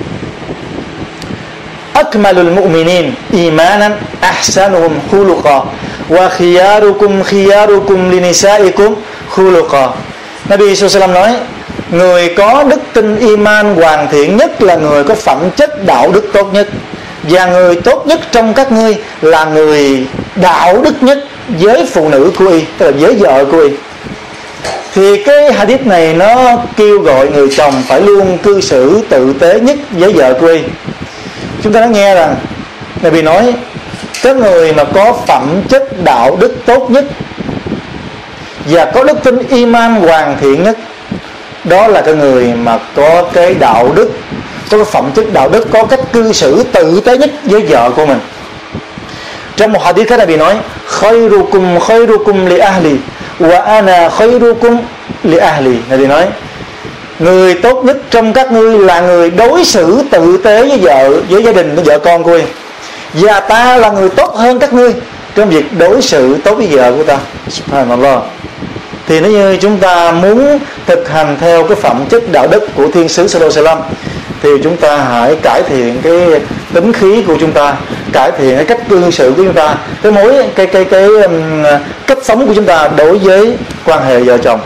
akmalul mu'minin imanan ahsanuhum khuluqa wa khiyarukum linisaikum khuluqa. Nabi sallallahu nói người có đức tin iman hoàn thiện nhất là người có phẩm chất đạo đức tốt nhất, và người tốt nhất trong các ngươi là người đạo đức nhất với phụ nữ của y, tức là với vợ của y. Thì cái hadith này nó kêu gọi người chồng phải luôn cư xử tử tế nhất với vợ của y. Chúng ta đã nghe rằng Nabi nói các người mà có phẩm chất đạo đức tốt nhất và có đức tin iman hoàn thiện nhất, đó là cái người mà có cái đạo đức, có cái phẩm chất đạo đức, có cách cư xử tử tế nhất với vợ của mình. Trong một hadith khác Nabi nói khairukum li ahli wa ana khairukum li ahli. Nabi nói người tốt nhất trong các ngươi là người đối xử tử tế với vợ, với gia đình, với vợ con của ngươi, và ta là người tốt hơn các ngươi trong việc đối xử tốt với vợ của ta. Subhanallah. Thì nếu như chúng ta muốn thực hành theo cái phẩm chất đạo đức của Thiên sứ Sallallahu Alaihi Wasallam thì chúng ta hãy cải thiện cái tính khí của chúng ta, cải thiện cái cách cư xử của chúng ta, cái cách sống của chúng ta đối với quan hệ vợ chồng.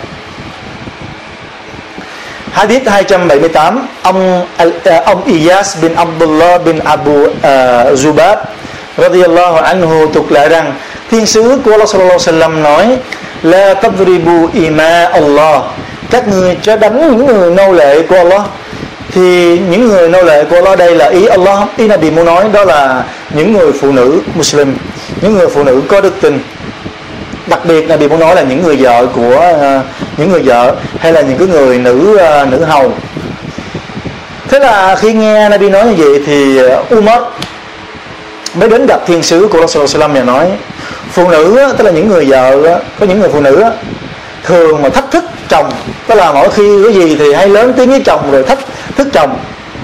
Hadith 278, ông Iyas bin Abdullah bin Abu Zubab radiyallahu anhu tục lại rằng Thiên sứ của Allah Sallallahu Alaihi Wasallam nói: La tadribu ima Allah, các người cho đánh những người nô lệ của Allah. Thì những người nô lệ của Allah đây là ý Allah, ý Nabi muốn nói đó là những người phụ nữ Muslim, những người phụ nữ có đức tin. Đặc biệt Nabi muốn nói là những người vợ của những người vợ hay là những cái người nữ hầu. Thế là khi nghe Nabi nói như vậy thì Umar mới đến gặp Thiên sứ của Allah Sallallahu Alaihi Wasallam và nói: phụ nữ, tức là những người vợ, có những người phụ nữ thường mà thách thức chồng, tức là mỗi khi cái gì thì hay lớn tiếng với chồng rồi thách thức chồng.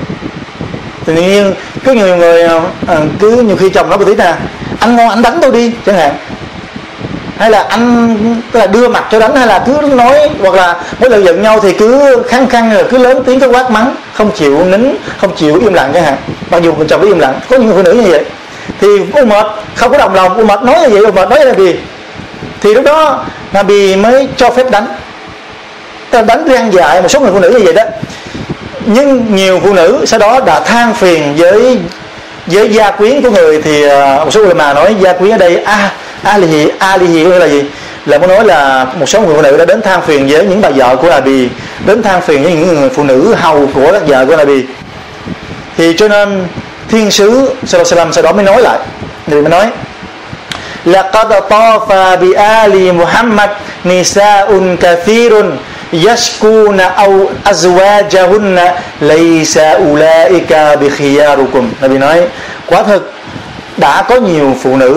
Tự nhiên có nhiều người cứ nhiều khi chồng nói một tí nè, anh ngon anh đánh tôi đi chẳng hạn, hay là anh tức là đưa mặt cho đánh, hay là cứ nói, hoặc là mỗi lần giận nhau thì cứ khăng rồi cứ lớn tiếng, cứ quát mắng, không chịu nín, không chịu im lặng chẳng hạn, mặc dù chồng cứ im lặng. Có những người phụ nữ như vậy thì Umar không có đồng lòng. Umar nói như vậy, Umar nói là gì? Thì lúc đó Nabi mới cho phép đánh, đánh răn dạy một số người phụ nữ như vậy đó. Nhưng nhiều phụ nữ sau đó đã than phiền với gia quyến của người. Thì một số người mà nói gia quyến ở đây alihi là gì? Là muốn nói là một số người phụ nữ đã đến than phiền với những bà vợ của Nabi, đến than phiền với những người phụ nữ hầu của các vợ của Nabi. Thì cho nên Thiên sứ Sallallahu Alaihi Wasallam sau đó mới nói lại, người mới nói: laqad tafa bi ali Muhammad nisaun kathirun yashkuna aw azwajahunna laysa ulaika bi khiyarukum. Nabi nói quả thực đã có nhiều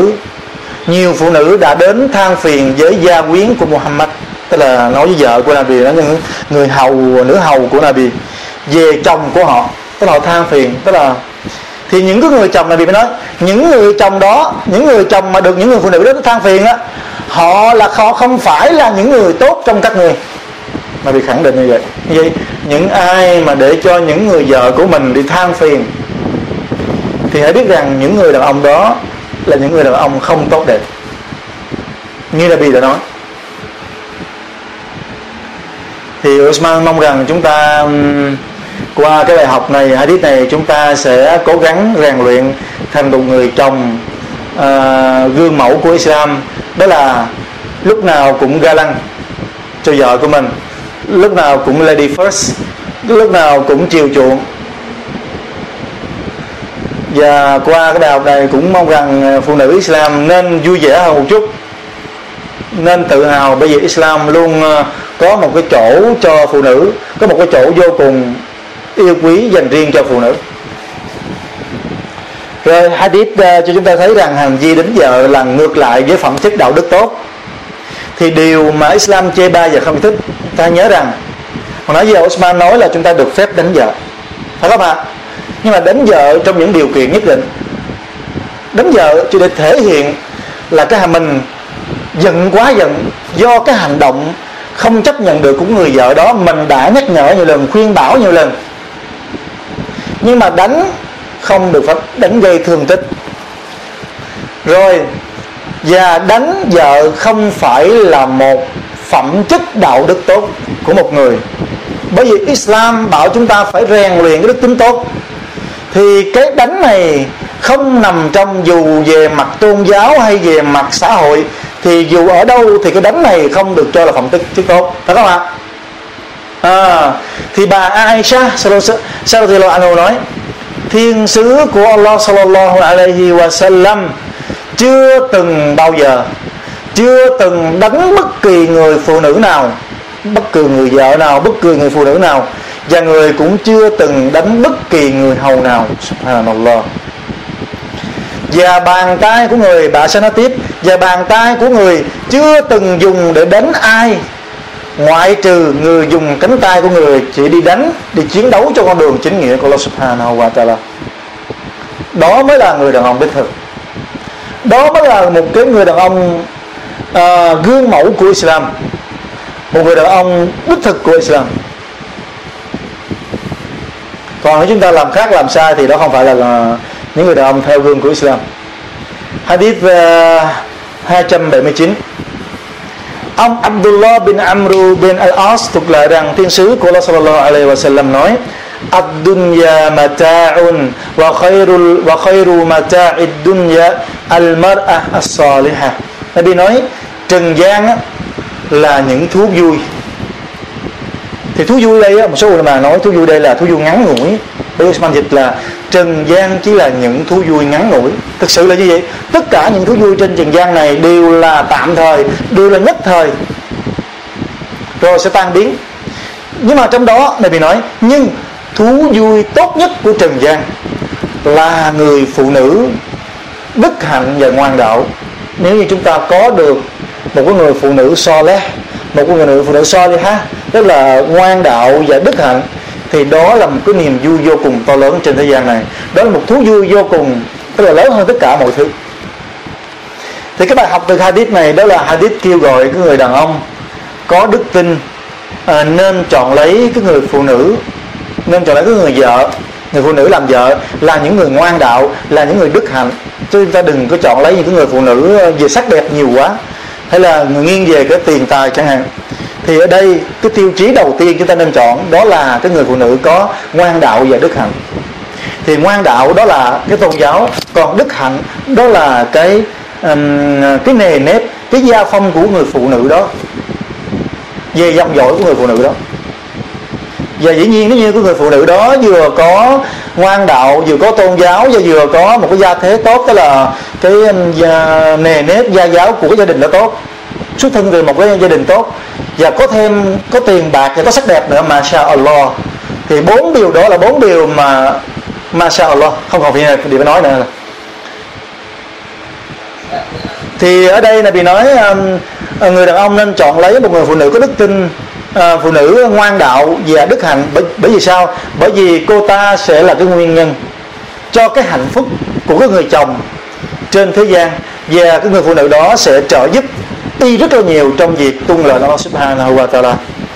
phụ nữ đã đến than phiền với gia quyến của Muhammad, tức là nói với vợ của Nabi, đó những người hầu, nữ hầu của Nabi, về chồng của họ, tức là họ than phiền. Tức là thì những cái người chồng này bị nói, những người chồng đó, những người chồng mà được những người phụ nữ đó than phiền á, họ không phải là những người tốt trong các người. Mà bị khẳng định như vậy. Như vậy những ai mà để cho những người vợ của mình đi than phiền thì hãy biết rằng những người đàn ông đó là những người đàn ông không tốt đẹp, như là Nabi đã nói. Thì Osman mong rằng chúng ta qua cái bài học này, hadith này, chúng ta sẽ cố gắng rèn luyện thành một người chồng gương mẫu của Islam. Đó là lúc nào cũng ga lăng cho vợ của mình, lúc nào cũng lady first, lúc nào cũng chiều chuộng. Và qua cái bài học này cũng mong rằng phụ nữ Islam nên vui vẻ hơn một chút, nên tự hào, bởi vì Islam luôn có một cái chỗ cho phụ nữ, có một cái chỗ vô cùng yêu quý dành riêng cho phụ nữ. Rồi hadith cho chúng ta thấy rằng hành vi đánh vợ là ngược lại với phẩm chất đạo đức tốt. Thì điều mà Islam chê bai và không thích, ta nhớ rằng hồi nãy giờ Osman nói là chúng ta được phép đánh vợ, phải không ạ? Nhưng mà đánh vợ trong những điều kiện nhất định. Đánh vợ chỉ để thể hiện là cái mình quá giận do cái hành động không chấp nhận được của người vợ đó. Mình đã nhắc nhở nhiều lần, khuyên bảo nhiều lần, nhưng mà đánh không được, phải đánh gây thương tích. Rồi, và đánh vợ không phải là một phẩm chất đạo đức tốt của một người, bởi vì Islam bảo chúng ta phải rèn luyện cái đức tính tốt. Thì cái đánh này không nằm trong, dù về mặt tôn giáo hay về mặt xã hội, thì dù ở đâu thì cái đánh này không được cho là phẩm chất tốt, phải không ạ? Thì bà Aisha sallallahu anhu nói, Thiên sứ của Allah sallallahu alaihi wasallam chưa từng bao giờ, chưa từng đánh bất kỳ người phụ nữ nào, bất kỳ người vợ nào, bất kỳ người phụ nữ nào, và người cũng chưa từng đánh bất kỳ người hầu nào. Subhanallah. Và bàn tay của người, bà sẽ nói tiếp, và bàn tay của người chưa từng dùng để đánh ai, ngoại trừ người dùng cánh tay của người chỉ đi đánh, đi chiến đấu cho con đường chính nghĩa của Allah Subhanahu wa Ta'ala. Đó mới là người đàn ông đích thực. Đó mới là một cái người đàn ông gương mẫu của Islam, một người đàn ông đích thực của Islam. Còn nếu chúng ta làm khác, làm sai thì đó không phải là những người đàn ông theo gương của Islam. Hadith 279. Ông Abdullah bin Amru bin al-As thuật lại rằng thiên sứ của Allah sallallahu alaihi wasallam nói: "Ad-dunya mata'un wa khairu mata'id dunya al-mar'ah as-salihah." Nabi nói trần gian là những thú vui. Thì thú vui đây một số người mà nói thú vui đây là thú vui ngắn ngủi. Usman dịch là trần gian chỉ là những thú vui ngắn ngủi. Thực sự là như vậy. Tất cả những thú vui trên trần gian này đều là tạm thời, đều là nhất thời, rồi sẽ tan biến. Nhưng mà trong đó Nabi nói, nhưng thú vui tốt nhất của trần gian là người phụ nữ đức hạnh và ngoan đạo. Nếu như chúng ta có được một cái người phụ nữ soleh, một cái người phụ nữ solihah, tức là ngoan đạo và đức hạnh, thì đó là một cái niềm vui vô cùng to lớn trên thế gian này. Đó là một thú vui vô cùng, tức là lớn hơn tất cả mọi thứ. Thì cái bài học từ hadith này đó là hadith kêu gọi cái người đàn ông có đức tin nên chọn lấy cái người phụ nữ, nên chọn lấy cái người vợ, người phụ nữ làm vợ là những người ngoan đạo, là những người đức hạnh. Chứ chúng ta đừng có chọn lấy những cái người phụ nữ về sắc đẹp nhiều quá, hay là nghiêng về cái tiền tài chẳng hạn. Thì ở đây cái tiêu chí đầu tiên chúng ta nên chọn đó là cái người phụ nữ có ngoan đạo và đức hạnh. Thì ngoan đạo đó là cái tôn giáo, còn đức hạnh đó là cái nề nếp, cái gia phong của người phụ nữ đó, về dòng dõi của người phụ nữ đó. Và dĩ nhiên nếu như cái người phụ nữ đó vừa có ngoan đạo, vừa có tôn giáo và vừa có một cái gia thế tốt, tức là cái nề nếp gia giáo của cái gia đình đó tốt, xuất thân từ một cái gia đình tốt, và có tiền bạc và có sắc đẹp nữa, Masha Allah, thì 4 điều đó là 4 điều mà Masha Allah, không còn gì để nói nữa. Thì ở đây là bị nói người đàn ông nên chọn lấy một người phụ nữ có đức tin, phụ nữ ngoan đạo và đức hạnh. Bởi vì sao? Bởi vì cô ta sẽ là cái nguyên nhân cho cái hạnh phúc của cái người chồng trên thế gian, và cái người phụ nữ đó sẽ trợ giúp y rất là nhiều trong việc tuân lời Allah Subhanahu wa Ta'ala.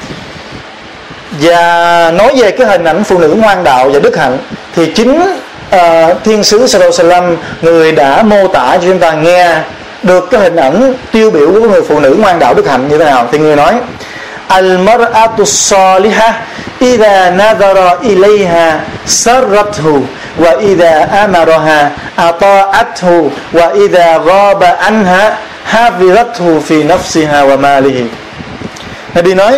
Và nói về cái hình ảnh phụ nữ ngoan đạo và đức hạnh thì chính thiên sứ Sallallahu Alaihi Wasallam, người đã mô tả cho chúng ta nghe được cái hình ảnh tiêu biểu của người phụ nữ ngoan đạo đức hạnh như thế nào. Thì người nói: Al-mar'atu salihah idha nadhara ilayha sarrathu wa idha amaraha ata'athu wa idha ghaba anha hafirathu fi nafsiha wa malihi. Nabi nói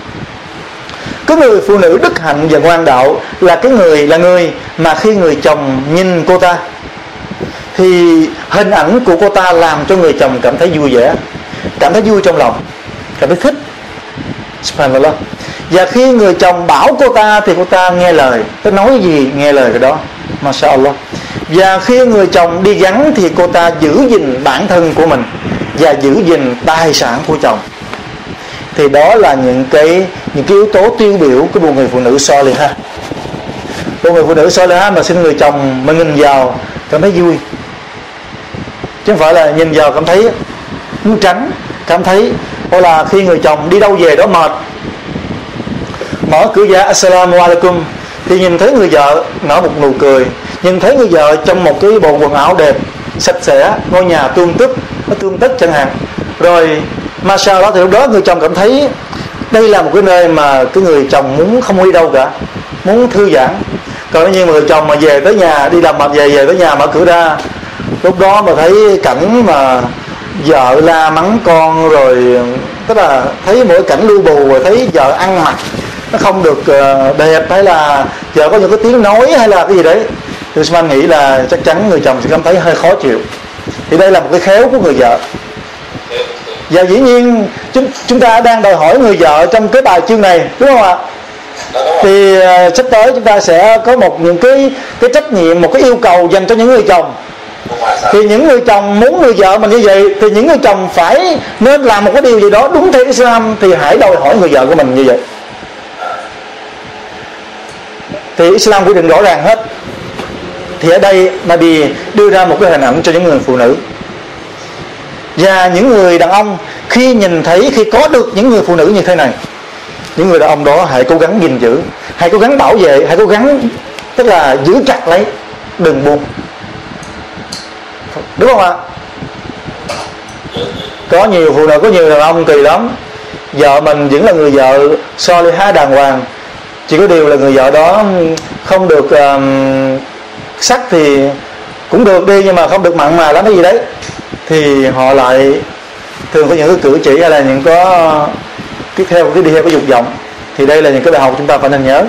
cái người phụ nữ đức hạnh và ngoan đạo là người mà khi người chồng nhìn cô ta thì hình ảnh của cô ta làm cho người chồng cảm thấy vui vẻ, cảm thấy vui trong lòng, cảm thấy thích. Subhanallah. Và khi người chồng bảo cô ta thì cô ta nghe lời, cái nói gì nghe lời cái đó, Masha Allah. Và khi người chồng đi vắng thì cô ta giữ gìn bản thân của mình và giữ gìn tài sản của chồng. Thì đó là những cái yếu tố tiêu biểu của một người phụ nữ solihah. Một người phụ nữ solihah mà xin người chồng mà nhìn vào cảm thấy vui, chứ không phải là nhìn vào cảm thấy muốn tránh, cảm thấy hoặc là khi người chồng đi đâu về đó mệt, mở cửa ra Assalamu alaikum thì nhìn thấy người vợ nở một nụ cười, nhìn thấy người vợ trong một cái bộ quần áo đẹp, sạch sẽ, ngôi nhà tươm tất chẳng hạn, rồi Masha Allah, thì lúc đó người chồng cảm thấy đây là một cái nơi mà cái người chồng muốn không đi đâu cả, muốn thư giãn. Còn nếu như người chồng mà về tới nhà, đi làm mệt về tới nhà mở cửa ra, lúc đó mà thấy cảnh mà vợ la mắng con, rồi tức là thấy mỗi cảnh lưu bù, rồi thấy vợ ăn mặc nó không được đẹp, hay là vợ có những cái tiếng nói hay là cái gì đấy, thì Usman nghĩ là chắc chắn người chồng sẽ cảm thấy hơi khó chịu. Thì đây là một cái khéo của người vợ. Và dĩ nhiên chúng ta đang đòi hỏi người vợ trong cái bài chương này, đúng không ạ? Thì sắp tới chúng ta sẽ có những cái trách nhiệm, một cái yêu cầu dành cho những người chồng Thì những người chồng muốn người vợ mình như vậy, thì những người chồng phải nên làm một cái điều gì đó đúng theo Islam, thì hãy đòi hỏi người vợ của mình như vậy. Thì Islam quy định rõ ràng hết. Thì ở đây Nabi đưa ra một cái hình ảnh cho những người phụ nữ và những người đàn ông. Khi nhìn thấy, khi có được những người phụ nữ như thế này, những người đàn ông đó hãy cố gắng gìn giữ, hãy cố gắng bảo vệ, hãy cố gắng, tức là giữ chặt lấy, đừng buông, đúng không ạ? Có nhiều phụ nữ, có nhiều đàn ông kỳ lắm, vợ mình vẫn là người vợ solihah đàng hoàng, chỉ có điều là người vợ đó không được sắc thì cũng được đi, nhưng mà không được mặn mà lắm cái gì đấy, thì họ lại thường có những cái cử chỉ hay là những có tiếp theo cái đi theo cái dục vọng. Thì đây là những cái bài học chúng ta phải nên nhớ.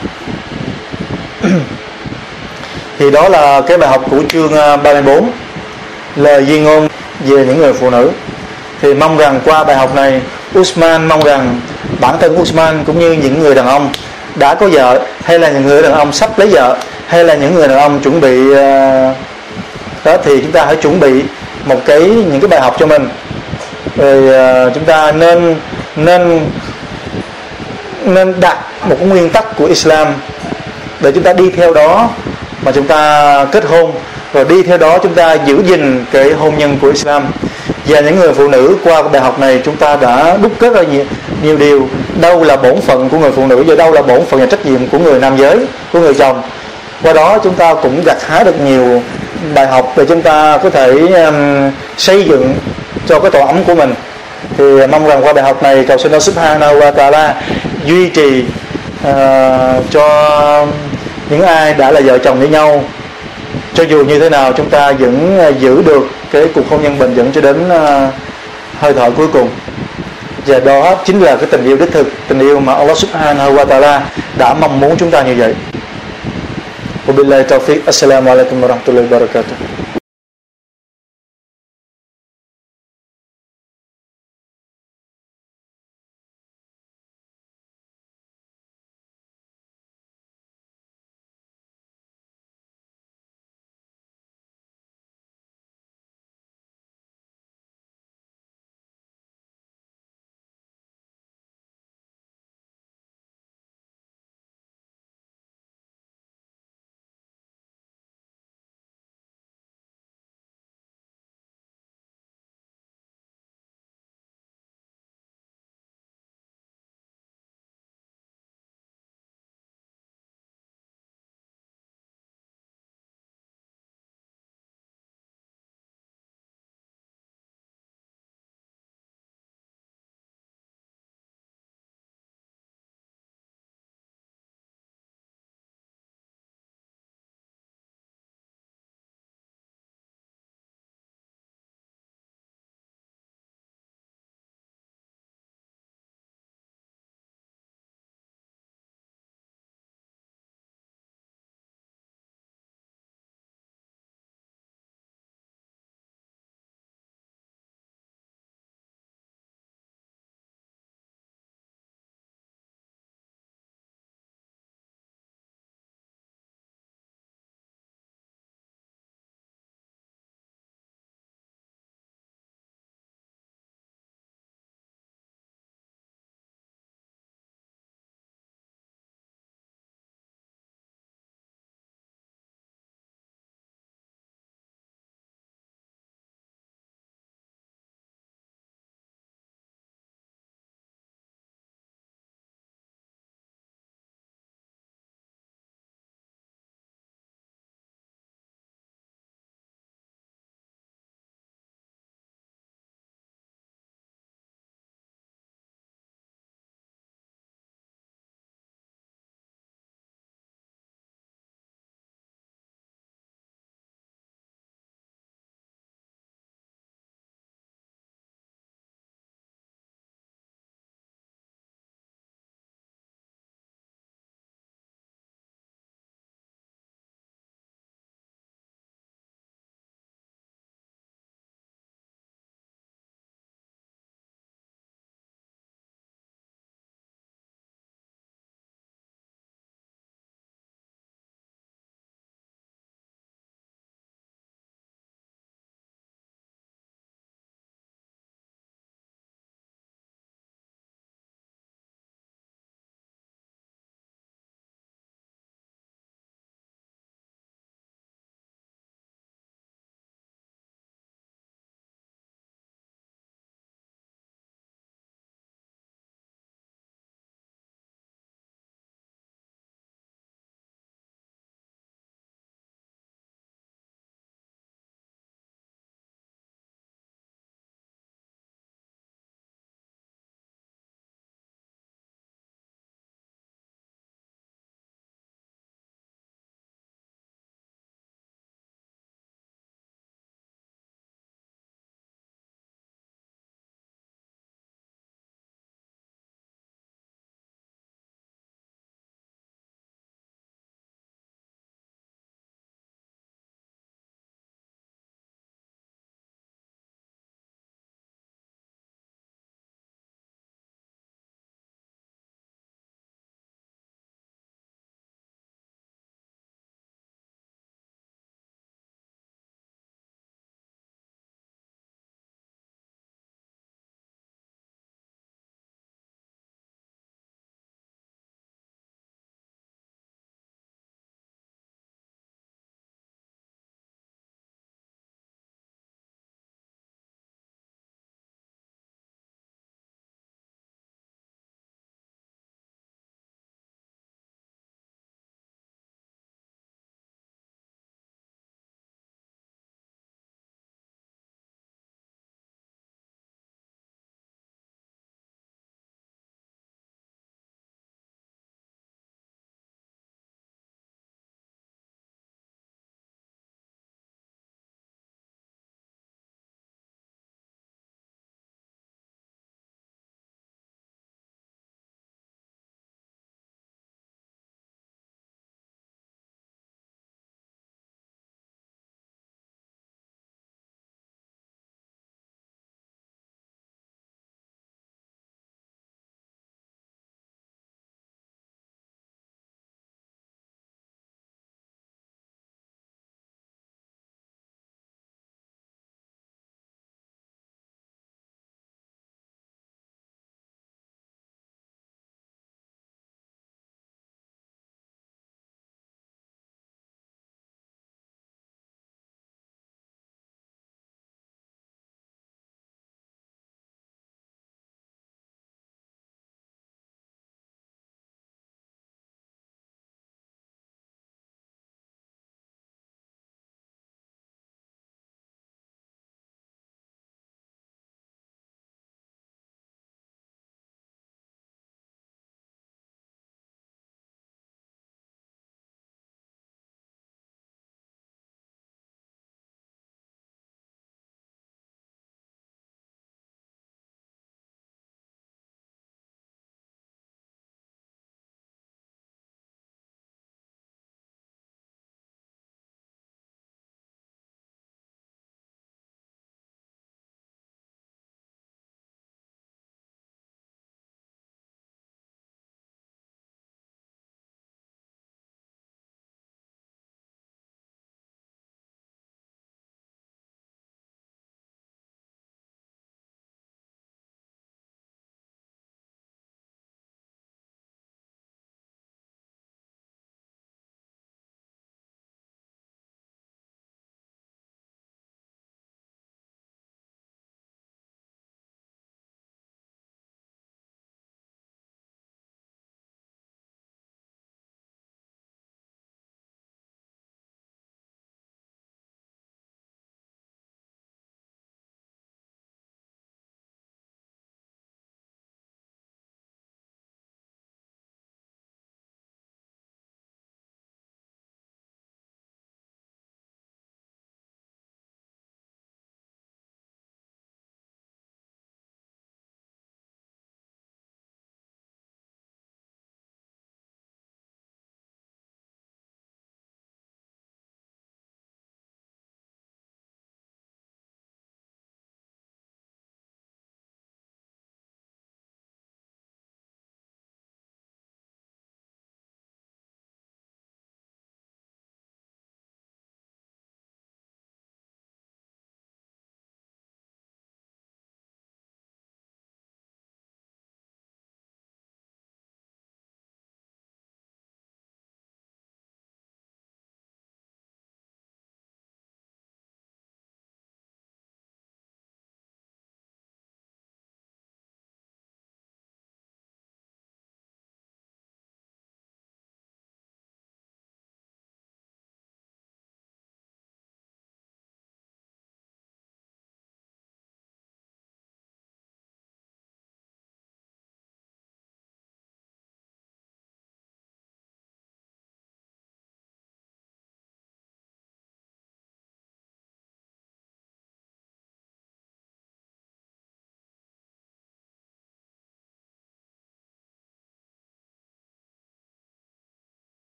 Thì đó là cái bài học của chương 34, lời di ngôn về những người phụ nữ. Thì mong rằng qua bài học này, Usman mong rằng bản thân Usman cũng như những người đàn ông đã có vợ, hay là những người đàn ông sắp lấy vợ, hay là những người đàn ông chuẩn bị đó, thì chúng ta hãy chuẩn bị những cái bài học cho mình. Rồi chúng ta nên đặt một cái nguyên tắc của Islam để chúng ta đi theo đó mà chúng ta kết hôn, rồi đi theo đó chúng ta giữ gìn cái hôn nhân của Islam. Và những người phụ nữ, qua bài học này chúng ta đã đúc kết ra nhiều điều, đâu là bổn phận của người phụ nữ và đâu là bổn phận và trách nhiệm của người nam giới, của người chồng. Qua đó chúng ta cũng gặt hái được nhiều bài học để chúng ta có thể xây dựng cho cái tổ ấm của mình. Thì mong rằng qua bài học này, cầu xin Allah Subhanahu wa Ta'ala duy trì cho những ai đã là vợ chồng với nhau, cho dù như thế nào chúng ta vẫn giữ được cái cuộc hôn nhân bền vững cho đến hơi thở cuối cùng. Và đó chính là cái tình yêu đích thực, tình yêu mà Allah Subhanahu wa Ta'ala đã mong muốn chúng ta như vậy. Wabillahi taufiq. Assalamu alaikum warahmatullahi wabarakatuh.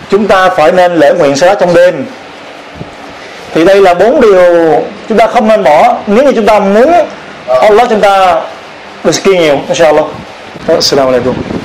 chúng ta phải nên lễ nguyện salat trong đêm. Thì đây là 4 điều chúng ta không nên bỏ nếu như chúng ta muốn Allah chúng ta được skill nhiều, inshallah. Assalamu alaikum.